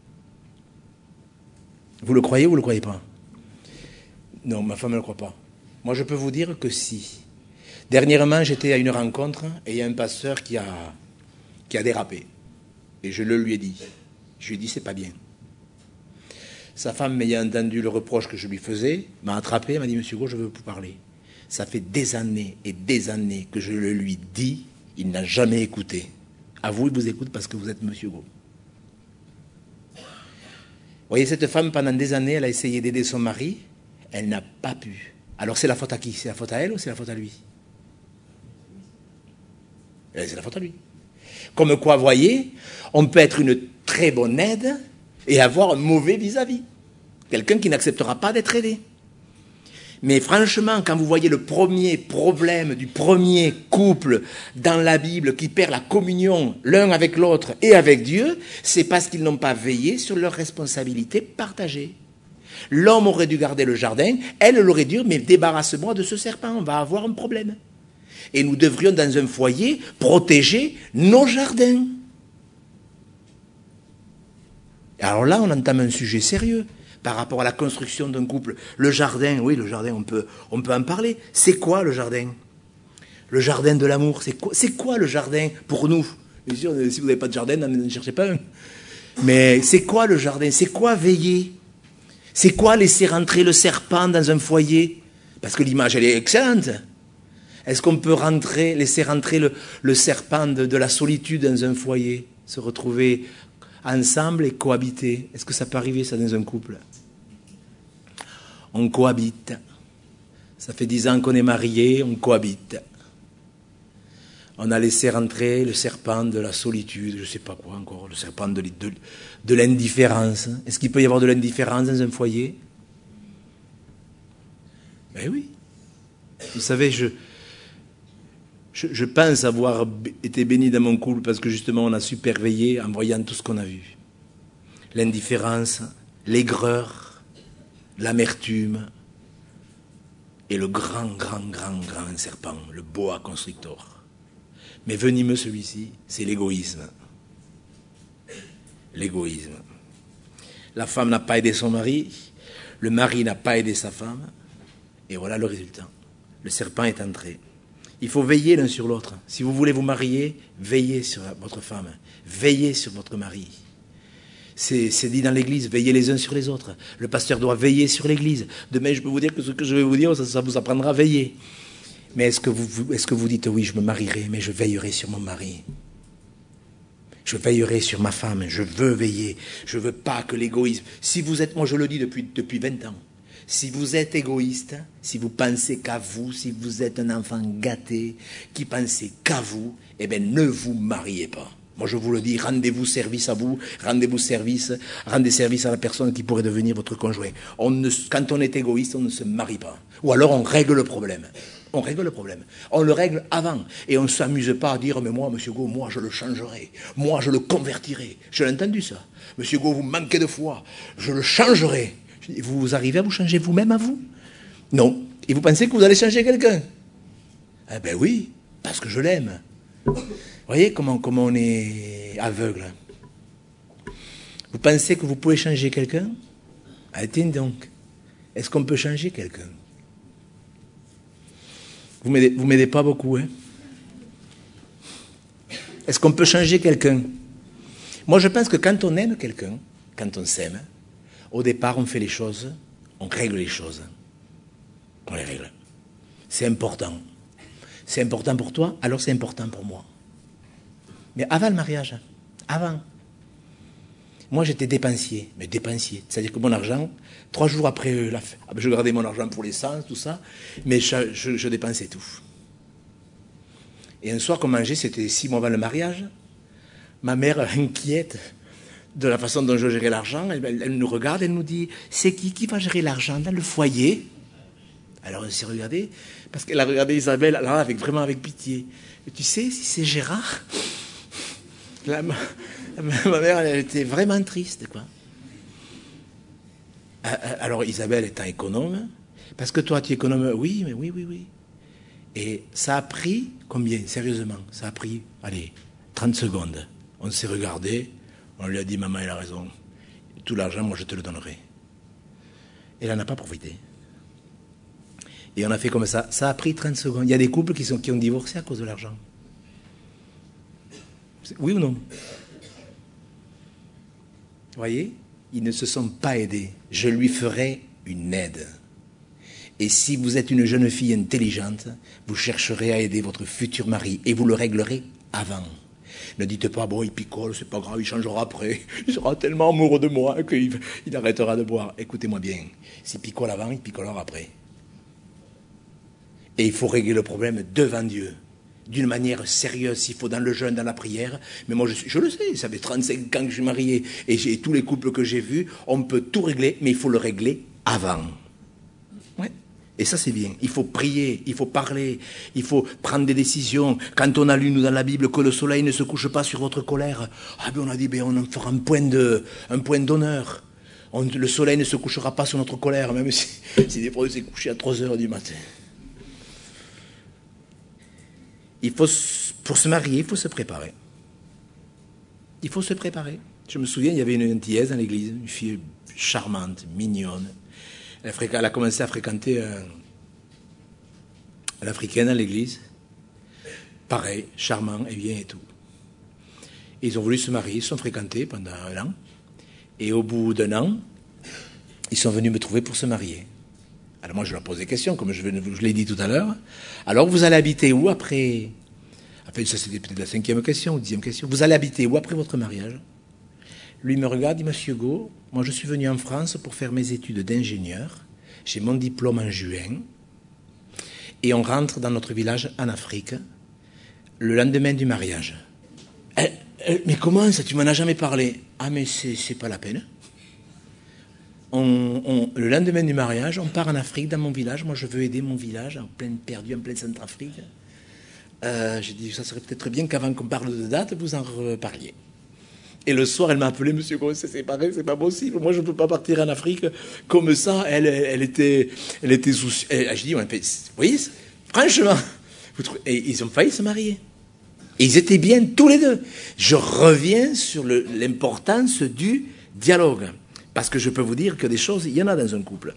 S1: Vous le croyez ou vous ne le croyez pas? Non, ma femme ne le croit pas. Moi, je peux vous dire que si. Dernièrement, j'étais à une rencontre et il y a un pasteur qui a dérapé. Et je le lui ai dit. Je lui ai dit, c'est pas bien. Sa femme, m'ayant entendu le reproche que je lui faisais, m'a attrapé, m'a dit, Monsieur Hugo, je veux vous parler. Ça fait des années et des années que je le lui dis, il n'a jamais écouté. À vous, il vous écoute parce que vous êtes Monsieur Hugo. Vous voyez, cette femme, pendant des années, elle a essayé d'aider son mari. Elle n'a pas pu. Alors c'est la faute à qui? C'est la faute à elle ou c'est la faute à lui? C'est la faute à lui. Comme quoi, vous voyez, on peut être une très bonne aide et avoir un mauvais vis-à-vis. Quelqu'un qui n'acceptera pas d'être aidé. Mais franchement, quand vous voyez le premier problème du premier couple dans la Bible qui perd la communion l'un avec l'autre et avec Dieu, c'est parce qu'ils n'ont pas veillé sur leurs responsabilités partagées. L'homme aurait dû garder le jardin, elle l'aurait dû, mais débarrasse-moi de ce serpent, on va avoir un problème. Et nous devrions, dans un foyer, protéger nos jardins. Alors là, on entame un sujet sérieux par rapport à la construction d'un couple. Le jardin, oui, le jardin, on peut en parler. C'est quoi le jardin? Le jardin de l'amour, c'est quoi le jardin pour nous? Bien sûr, si vous n'avez pas de jardin, n'en cherchez pas un. Mais c'est quoi le jardin? C'est quoi veiller? C'est quoi laisser rentrer le serpent dans un foyer? Parce que l'image, elle est excellente. Est-ce qu'on peut laisser rentrer le serpent de la solitude dans un foyer? Se retrouver ensemble et cohabiter? Est-ce que ça peut arriver, ça, dans un couple? On cohabite. Ça fait 10 ans qu'on est mariés, on cohabite. On a laissé rentrer le serpent de la solitude, je ne sais pas quoi encore, le serpent de l'indifférence. Est-ce qu'il peut y avoir de l'indifférence dans un foyer? Ben oui. Vous savez, je pense avoir été béni dans mon couple parce que justement on a superveillé en voyant tout ce qu'on a vu. L'indifférence, l'aigreur, l'amertume et le grand serpent, le boa constrictor. Mais venimeux celui-ci, c'est l'égoïsme. L'égoïsme. La femme n'a pas aidé son mari, le mari n'a pas aidé sa femme, et voilà le résultat. Le serpent est entré. Il faut veiller l'un sur l'autre. Si vous voulez vous marier, veillez sur votre femme, veillez sur votre mari. C'est dit dans l'église, veillez les uns sur les autres. Le pasteur doit veiller sur l'église. Demain, je peux vous dire que ce que je vais vous dire, ça vous apprendra à veiller. Mais est-ce que vous dites, oui, je me marierai, mais je veillerai sur mon mari. Je veillerai sur ma femme, je veux veiller. Je ne veux pas que l'égoïsme... Si vous êtes, moi je le dis depuis 20 ans, si vous êtes égoïste, si vous pensez qu'à vous, si vous êtes un enfant gâté, qui pensez qu'à vous, eh bien ne vous mariez pas. Moi je vous le dis, rendez-vous service à vous, rendez service à la personne qui pourrait devenir votre conjoint. Quand on est égoïste, on ne se marie pas. Ou alors on règle le problème. On règle le problème. On le règle avant. Et on ne s'amuse pas à dire, mais moi, Monsieur Go, moi, je le changerai. Moi, je le convertirai. Je l'ai entendu, ça. Monsieur Go, vous manquez de foi. Je le changerai. Vous arrivez à vous changer vous-même à vous? Non. Et vous pensez que vous allez changer quelqu'un? Eh ben oui. parce que je l'aime. Vous voyez comment on est aveugle. Vous pensez que vous pouvez changer quelqu'un? Arrêtez donc. Est-ce qu'on peut changer quelqu'un? Vous m'aidez pas beaucoup, hein? Est-ce qu'on peut changer quelqu'un? Moi, je pense que quand on aime quelqu'un, quand on s'aime, au départ, on fait les choses, on règle les choses. On les règle. C'est important. C'est important pour toi, alors c'est important pour moi. Mais avant le mariage, avant, moi j'étais dépensier, mais dépensier. C'est-à-dire que mon argent, 3 jours après la fête, je gardais mon argent pour l'essence, tout ça, mais je dépensais tout. Et un soir qu'on mangeait, c'était 6 mois avant le mariage, ma mère, inquiète de la façon dont je gérais l'argent, elle nous regarde, elle nous dit, c'est qui va gérer l'argent dans le foyer? Alors on s'est regardé, parce qu'elle a regardé Isabelle, alors vraiment avec pitié. Et tu sais, si c'est Gérard, ma mère, elle était vraiment triste, quoi. Alors Isabelle étant économe, parce que toi tu es économe, oui, mais oui. Et ça a pris, combien, sérieusement? Ça a pris, allez, 30 secondes. On s'est regardé, on lui a dit, maman, elle a raison. Tout l'argent, moi je te le donnerai. Elle n'en a pas profité. Et on a fait comme ça. Ça a pris 30 secondes. Il y a des couples qui ont divorcé à cause de l'argent. Oui ou non? Vous voyez? Ils ne se sont pas aidés. Je lui ferai une aide. Et si vous êtes une jeune fille intelligente, vous chercherez à aider votre futur mari et vous le réglerez avant. Ne dites pas, bon, il picole, c'est pas grave, il changera après. Il sera tellement amoureux de moi qu'il arrêtera de boire. Écoutez-moi bien. S'il picole avant, il picolera après. Et il faut régler le problème devant Dieu, d'une manière sérieuse, s'il faut, dans le jeûne, dans la prière. Mais moi, je le sais, ça fait 35 ans que je suis marié, et tous les couples que j'ai vus, on peut tout régler, mais il faut le régler avant. Ouais. Et ça, c'est bien. Il faut prier, il faut parler, il faut prendre des décisions. Quand on a lu, nous, dans la Bible, que le soleil ne se couche pas sur votre colère, on a dit, on en fera un point d'honneur. Le soleil ne se couchera pas sur notre colère, même si des fois il s'est couché à 3 heures du matin. Pour se marier, il faut se préparer. Il faut se préparer. Je me souviens, il y avait une antillaise dans l'église, une fille charmante, mignonne. Elle a commencé à fréquenter l'Africaine à l'église. Pareil, charmant, et bien et tout. Et ils ont voulu se marier, ils se sont fréquentés pendant 1 an. Et au bout d'1 an, ils sont venus me trouver pour se marier. Alors moi, je leur pose des questions, comme je l'ai dit tout à l'heure. Alors, vous allez habiter où après? Enfin, ça, c'était peut-être la 5e question ou 10e question. Vous allez habiter où après votre mariage? Lui me regarde, dit, Monsieur Hugo, moi, je suis venu en France pour faire mes études d'ingénieur. J'ai mon diplôme en juin. Et on rentre dans notre village en Afrique le lendemain du mariage. Mais comment ça? Tu m'en as jamais parlé. Ah, mais c'est pas la peine. Le lendemain du mariage, on part en Afrique, dans mon village. Moi, je veux aider mon village, en pleine Centrafrique. J'ai dit, ça serait peut-être bien qu'avant qu'on parle de date, vous en reparliez. Et le soir, elle m'a appelé, Monsieur Gros, c'est séparé, c'est pas possible. Moi, je ne peux pas partir en Afrique comme ça. Elle était soucieuse. Je dis, vous voyez, franchement, et ils ont failli se marier. Et ils étaient bien tous les deux. Je reviens sur l'importance du dialogue. Parce que je peux vous dire que des choses, il y en a dans un couple.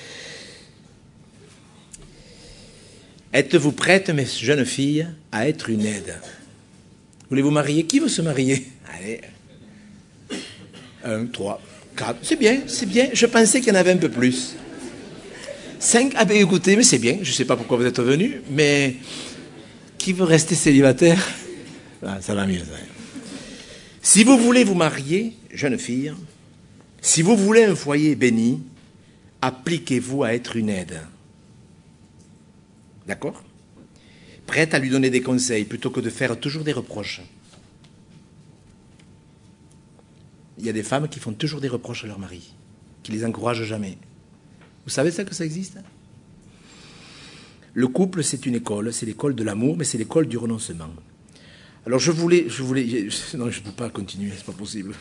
S1: Êtes-vous prête, mes jeunes filles, à être une aide? Voulez-vous marier? Qui veut se marier? Allez. 1, 3, 4. C'est bien, c'est bien. Je pensais qu'il y en avait un peu plus. 5. Ah ben écoutez, mais c'est bien. Je ne sais pas pourquoi vous êtes venus, mais qui veut rester célibataire? Ah, ça va mieux. Ça. Si vous voulez vous marier, jeune fille, si vous voulez un foyer béni, appliquez-vous à être une aide. D'accord? Prête à lui donner des conseils plutôt que de faire toujours des reproches. Il y a des femmes qui font toujours des reproches à leur mari, qui les encouragent jamais. Vous savez ça que ça existe? Le couple, c'est une école, c'est l'école de l'amour, mais c'est l'école du renoncement. Alors je voulais, non, je ne peux pas continuer, c'est pas possible.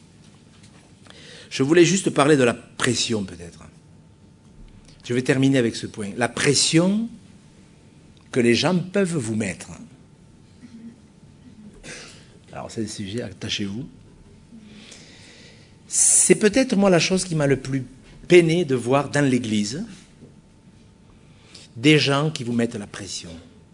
S1: Je voulais juste parler de la pression, peut-être. Je vais terminer avec ce point. La pression que les gens peuvent vous mettre. Alors c'est le sujet, attachez-vous. C'est peut-être moi la chose qui m'a le plus peiné de voir dans l'Église des gens qui vous mettent la pression.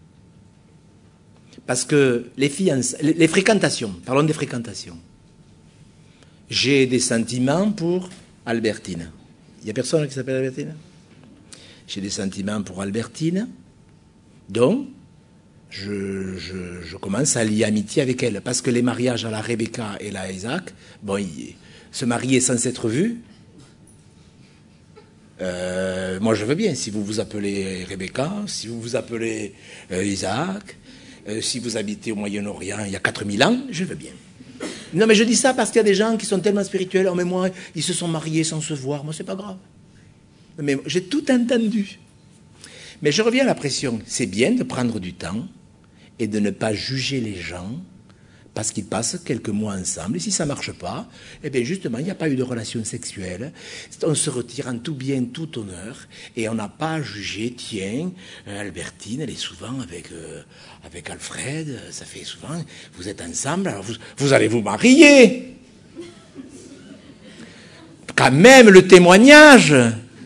S1: Parce que les fréquentations, parlons des fréquentations. J'ai des sentiments pour Albertine. Il n'y a personne qui s'appelle Albertine? J'ai des sentiments pour Albertine, donc je commence à lier amitié avec elle. Parce que les mariages à la Rebecca et la Isaac, bon, se marier sans s'être vu, moi je veux bien. Si vous vous appelez Rebecca, si vous vous appelez Isaac, si vous habitez au Moyen-Orient il y a 4000 ans, je veux bien. Non mais je dis ça parce qu'il y a des gens qui sont tellement spirituels. Oh mais moi, ils se sont mariés sans se voir. Moi c'est pas grave. Mais j'ai tout entendu. Mais je reviens à la pression. C'est bien de prendre du temps et de ne pas juger les gens parce qu'ils passent quelques mois ensemble. Et si ça ne marche pas, eh bien justement, il n'y a pas eu de relation sexuelle. On se retire en tout bien, tout honneur. Et on n'a pas à juger, tiens, Albertine, elle est souvent avec Alfred. Ça fait souvent, vous êtes ensemble, alors vous allez vous marier. Quand même, le témoignage.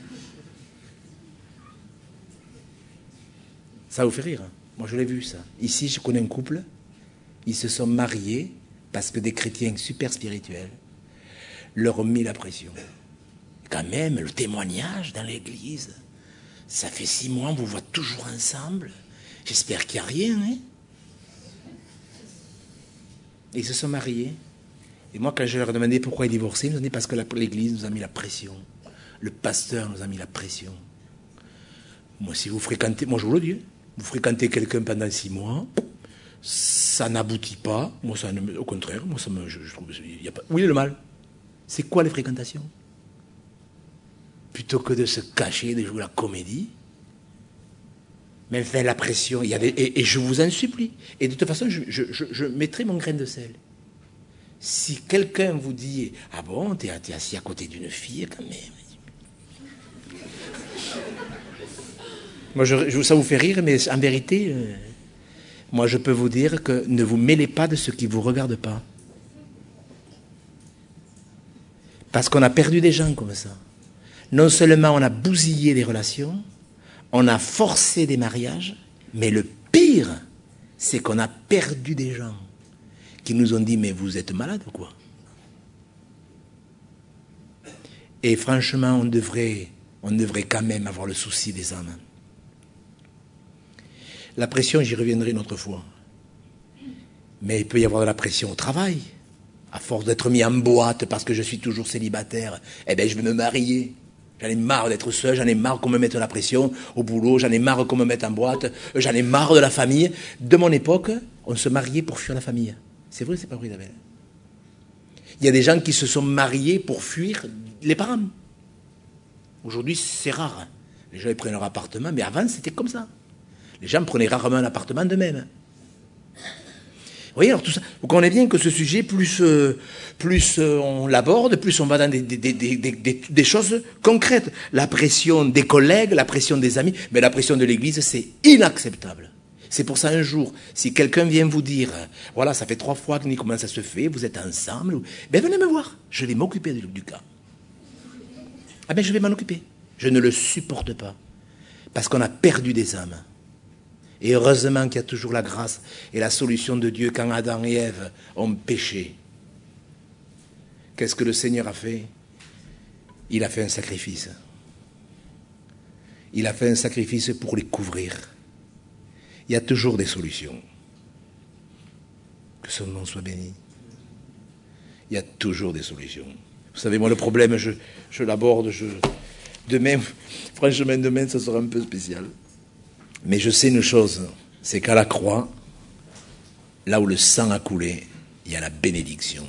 S1: Ça vous fait rire, hein? Moi je l'ai vu ça. Ici je connais un couple, ils se sont mariés parce que des chrétiens super spirituels leur ont mis la pression. Quand même, le témoignage dans l'église, ça fait 6 mois, on vous voit toujours ensemble. J'espère qu'il n'y a rien, hein? Ils se sont mariés. Et moi quand je leur ai demandé pourquoi ils divorçaient, ils nous ont dit parce que l'église nous a mis la pression. Le pasteur nous a mis la pression. Moi si vous fréquentez, moi je vous le dis, vous fréquentez quelqu'un pendant 6 mois, ça n'aboutit pas. Moi, au contraire, moi, je trouve qu'il n'y a pas. Où est le mal? C'est quoi les fréquentations? Plutôt que de se cacher, de jouer la comédie. Mais enfin, la pression, il y a et je vous en supplie. Et de toute façon, je mettrai mon grain de sel. Si quelqu'un vous dit, ah bon, t'es assis à côté d'une fille, quand même. Moi, ça vous fait rire, mais en vérité, moi, je peux vous dire que ne vous mêlez pas de ce qui ne vous regarde pas. Parce qu'on a perdu des gens comme ça. Non seulement on a bousillé des relations, on a forcé des mariages, mais le pire, c'est qu'on a perdu des gens qui nous ont dit, mais vous êtes malade ou quoi? Et franchement, on devrait quand même avoir le souci des âmes. La pression, j'y reviendrai une autre fois. Mais il peut y avoir de la pression au travail. À force d'être mis en boîte parce que je suis toujours célibataire, eh bien je vais me marier. J'en ai marre d'être seul, j'en ai marre qu'on me mette la pression au boulot, j'en ai marre qu'on me mette en boîte, j'en ai marre de la famille. De mon époque, on se mariait pour fuir la famille. C'est vrai, c'est pas vrai, Isabelle? Il y a des gens qui se sont mariés pour fuir les parents. Aujourd'hui, c'est rare. Les gens ils prennent leur appartement, mais avant, c'était comme ça. Les gens prenaient rarement un appartement d'eux-mêmes. Vous voyez, alors tout ça, vous comprenez bien que ce sujet, plus on l'aborde, plus on va dans des choses concrètes. La pression des collègues, la pression des amis, mais la pression de l'Église, c'est inacceptable. C'est pour ça un jour, si quelqu'un vient vous dire, voilà, ça fait 3 fois que comment ça se fait, vous êtes ensemble, ben venez me voir, je vais m'occuper du cas. Ah ben je vais m'en occuper. Je ne le supporte pas. Parce qu'on a perdu des âmes. Et heureusement qu'il y a toujours la grâce et la solution de Dieu quand Adam et Ève ont péché. Qu'est-ce que le Seigneur a fait? Il a fait un sacrifice. Il a fait un sacrifice pour les couvrir. Il y a toujours des solutions. Que son nom soit béni. Il y a toujours des solutions. Vous savez, moi, le problème, je l'aborde. Demain, franchement, demain, ça sera un peu spécial. Mais je sais une chose, c'est qu'à la croix, là où le sang a coulé, il y a la bénédiction.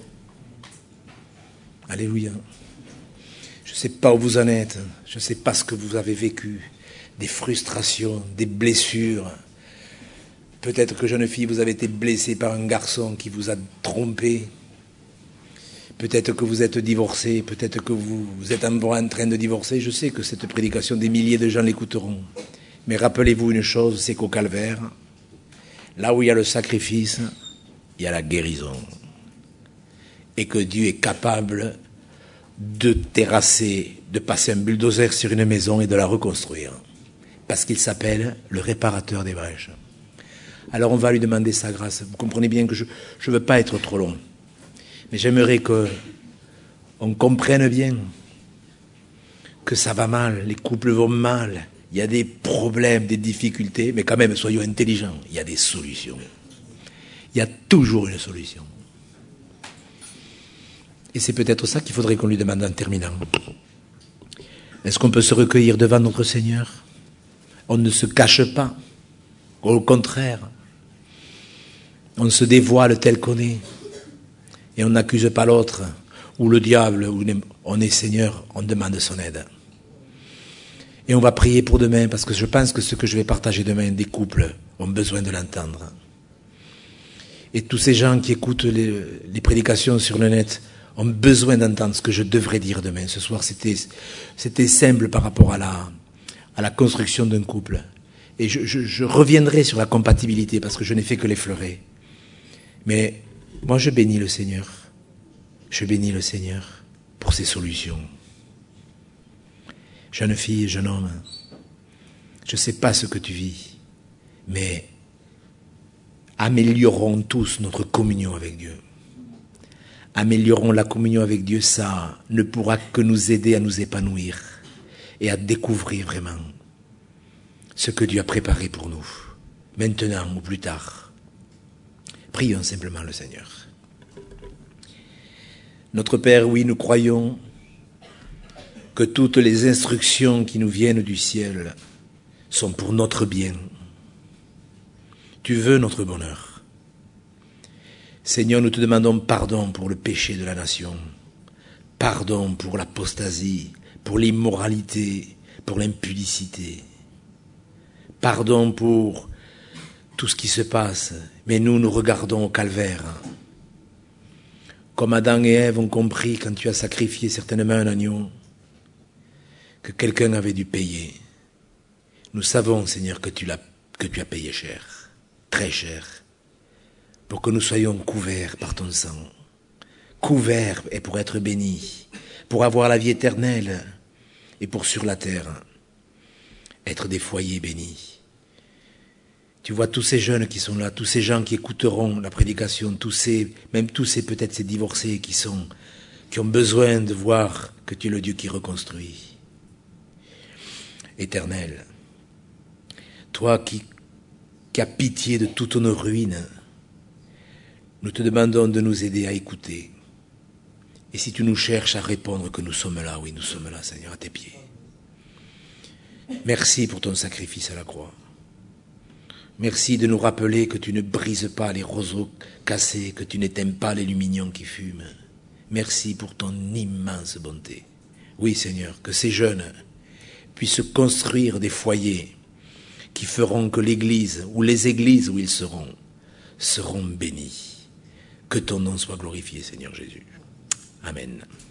S1: Alléluia. Je ne sais pas où vous en êtes, je ne sais pas ce que vous avez vécu, des frustrations, des blessures. Peut-être que jeune fille, vous avez été blessée par un garçon qui vous a trompé. Peut-être que vous êtes divorcé, peut-être que vous êtes en train de divorcer. Je sais que cette prédication, des milliers de gens l'écouteront. Mais rappelez-vous une chose, c'est qu'au calvaire, là où il y a le sacrifice, il y a la guérison. Et que Dieu est capable de terrasser, de passer un bulldozer sur une maison et de la reconstruire. Parce qu'il s'appelle le réparateur des brèches. Alors on va lui demander sa grâce. Vous comprenez bien que je ne veux pas être trop long. Mais j'aimerais qu'on comprenne bien que ça va mal, les couples vont mal. Il y a des problèmes, des difficultés, mais quand même, soyons intelligents. Il y a des solutions. Il y a toujours une solution. Et c'est peut-être ça qu'il faudrait qu'on lui demande en terminant. Est-ce qu'on peut se recueillir devant notre Seigneur? On ne se cache pas. Au contraire, on se dévoile tel qu'on est. Et on n'accuse pas l'autre, ou le diable, ou on est Seigneur, on demande son aide. Et on va prier pour demain, parce que je pense que ce que je vais partager demain, des couples ont besoin de l'entendre. Et tous ces gens qui écoutent les prédications sur le net ont besoin d'entendre ce que je devrais dire demain. Ce soir, c'était simple par rapport à la construction d'un couple. Et je reviendrai sur la compatibilité, parce que je n'ai fait que l'effleurer. Mais moi, je bénis le Seigneur. Je bénis le Seigneur pour ses solutions. Jeune fille, jeune homme, je ne sais pas ce que tu vis, mais améliorons tous notre communion avec Dieu. Améliorons la communion avec Dieu, ça ne pourra que nous aider à nous épanouir et à découvrir vraiment ce que Dieu a préparé pour nous, maintenant ou plus tard. Prions simplement le Seigneur. Notre Père, oui, nous croyons que toutes les instructions qui nous viennent du ciel sont pour notre bien. Tu veux notre bonheur. Seigneur, nous te demandons pardon pour le péché de la nation, pardon pour l'apostasie, pour l'immoralité, pour l'impudicité, pardon pour tout ce qui se passe, mais nous regardons au calvaire. Comme Adam et Ève ont compris quand tu as sacrifié certainement un agneau, que quelqu'un avait dû payer. Nous savons, Seigneur, que tu as payé cher, très cher, pour que nous soyons couverts par ton sang. Couverts et pour être bénis, pour avoir la vie éternelle et pour sur la terre être des foyers bénis. Tu vois tous ces jeunes qui sont là, tous ces gens qui écouteront la prédication, même tous ces peut-être ces divorcés qui ont besoin de voir que tu es le Dieu qui reconstruit. Éternel, toi qui as pitié de toutes nos ruines, nous te demandons de nous aider à écouter. Et si tu nous cherches à répondre que nous sommes là, oui, nous sommes là, Seigneur, à tes pieds. Merci pour ton sacrifice à la croix. Merci de nous rappeler que tu ne brises pas les roseaux cassés, que tu n'éteins pas les lumignons qui fument. Merci pour ton immense bonté. Oui, Seigneur, que ces jeunes puissent construire des foyers qui feront que l'Église, ou les églises où ils seront bénis. Que ton nom soit glorifié, Seigneur Jésus. Amen.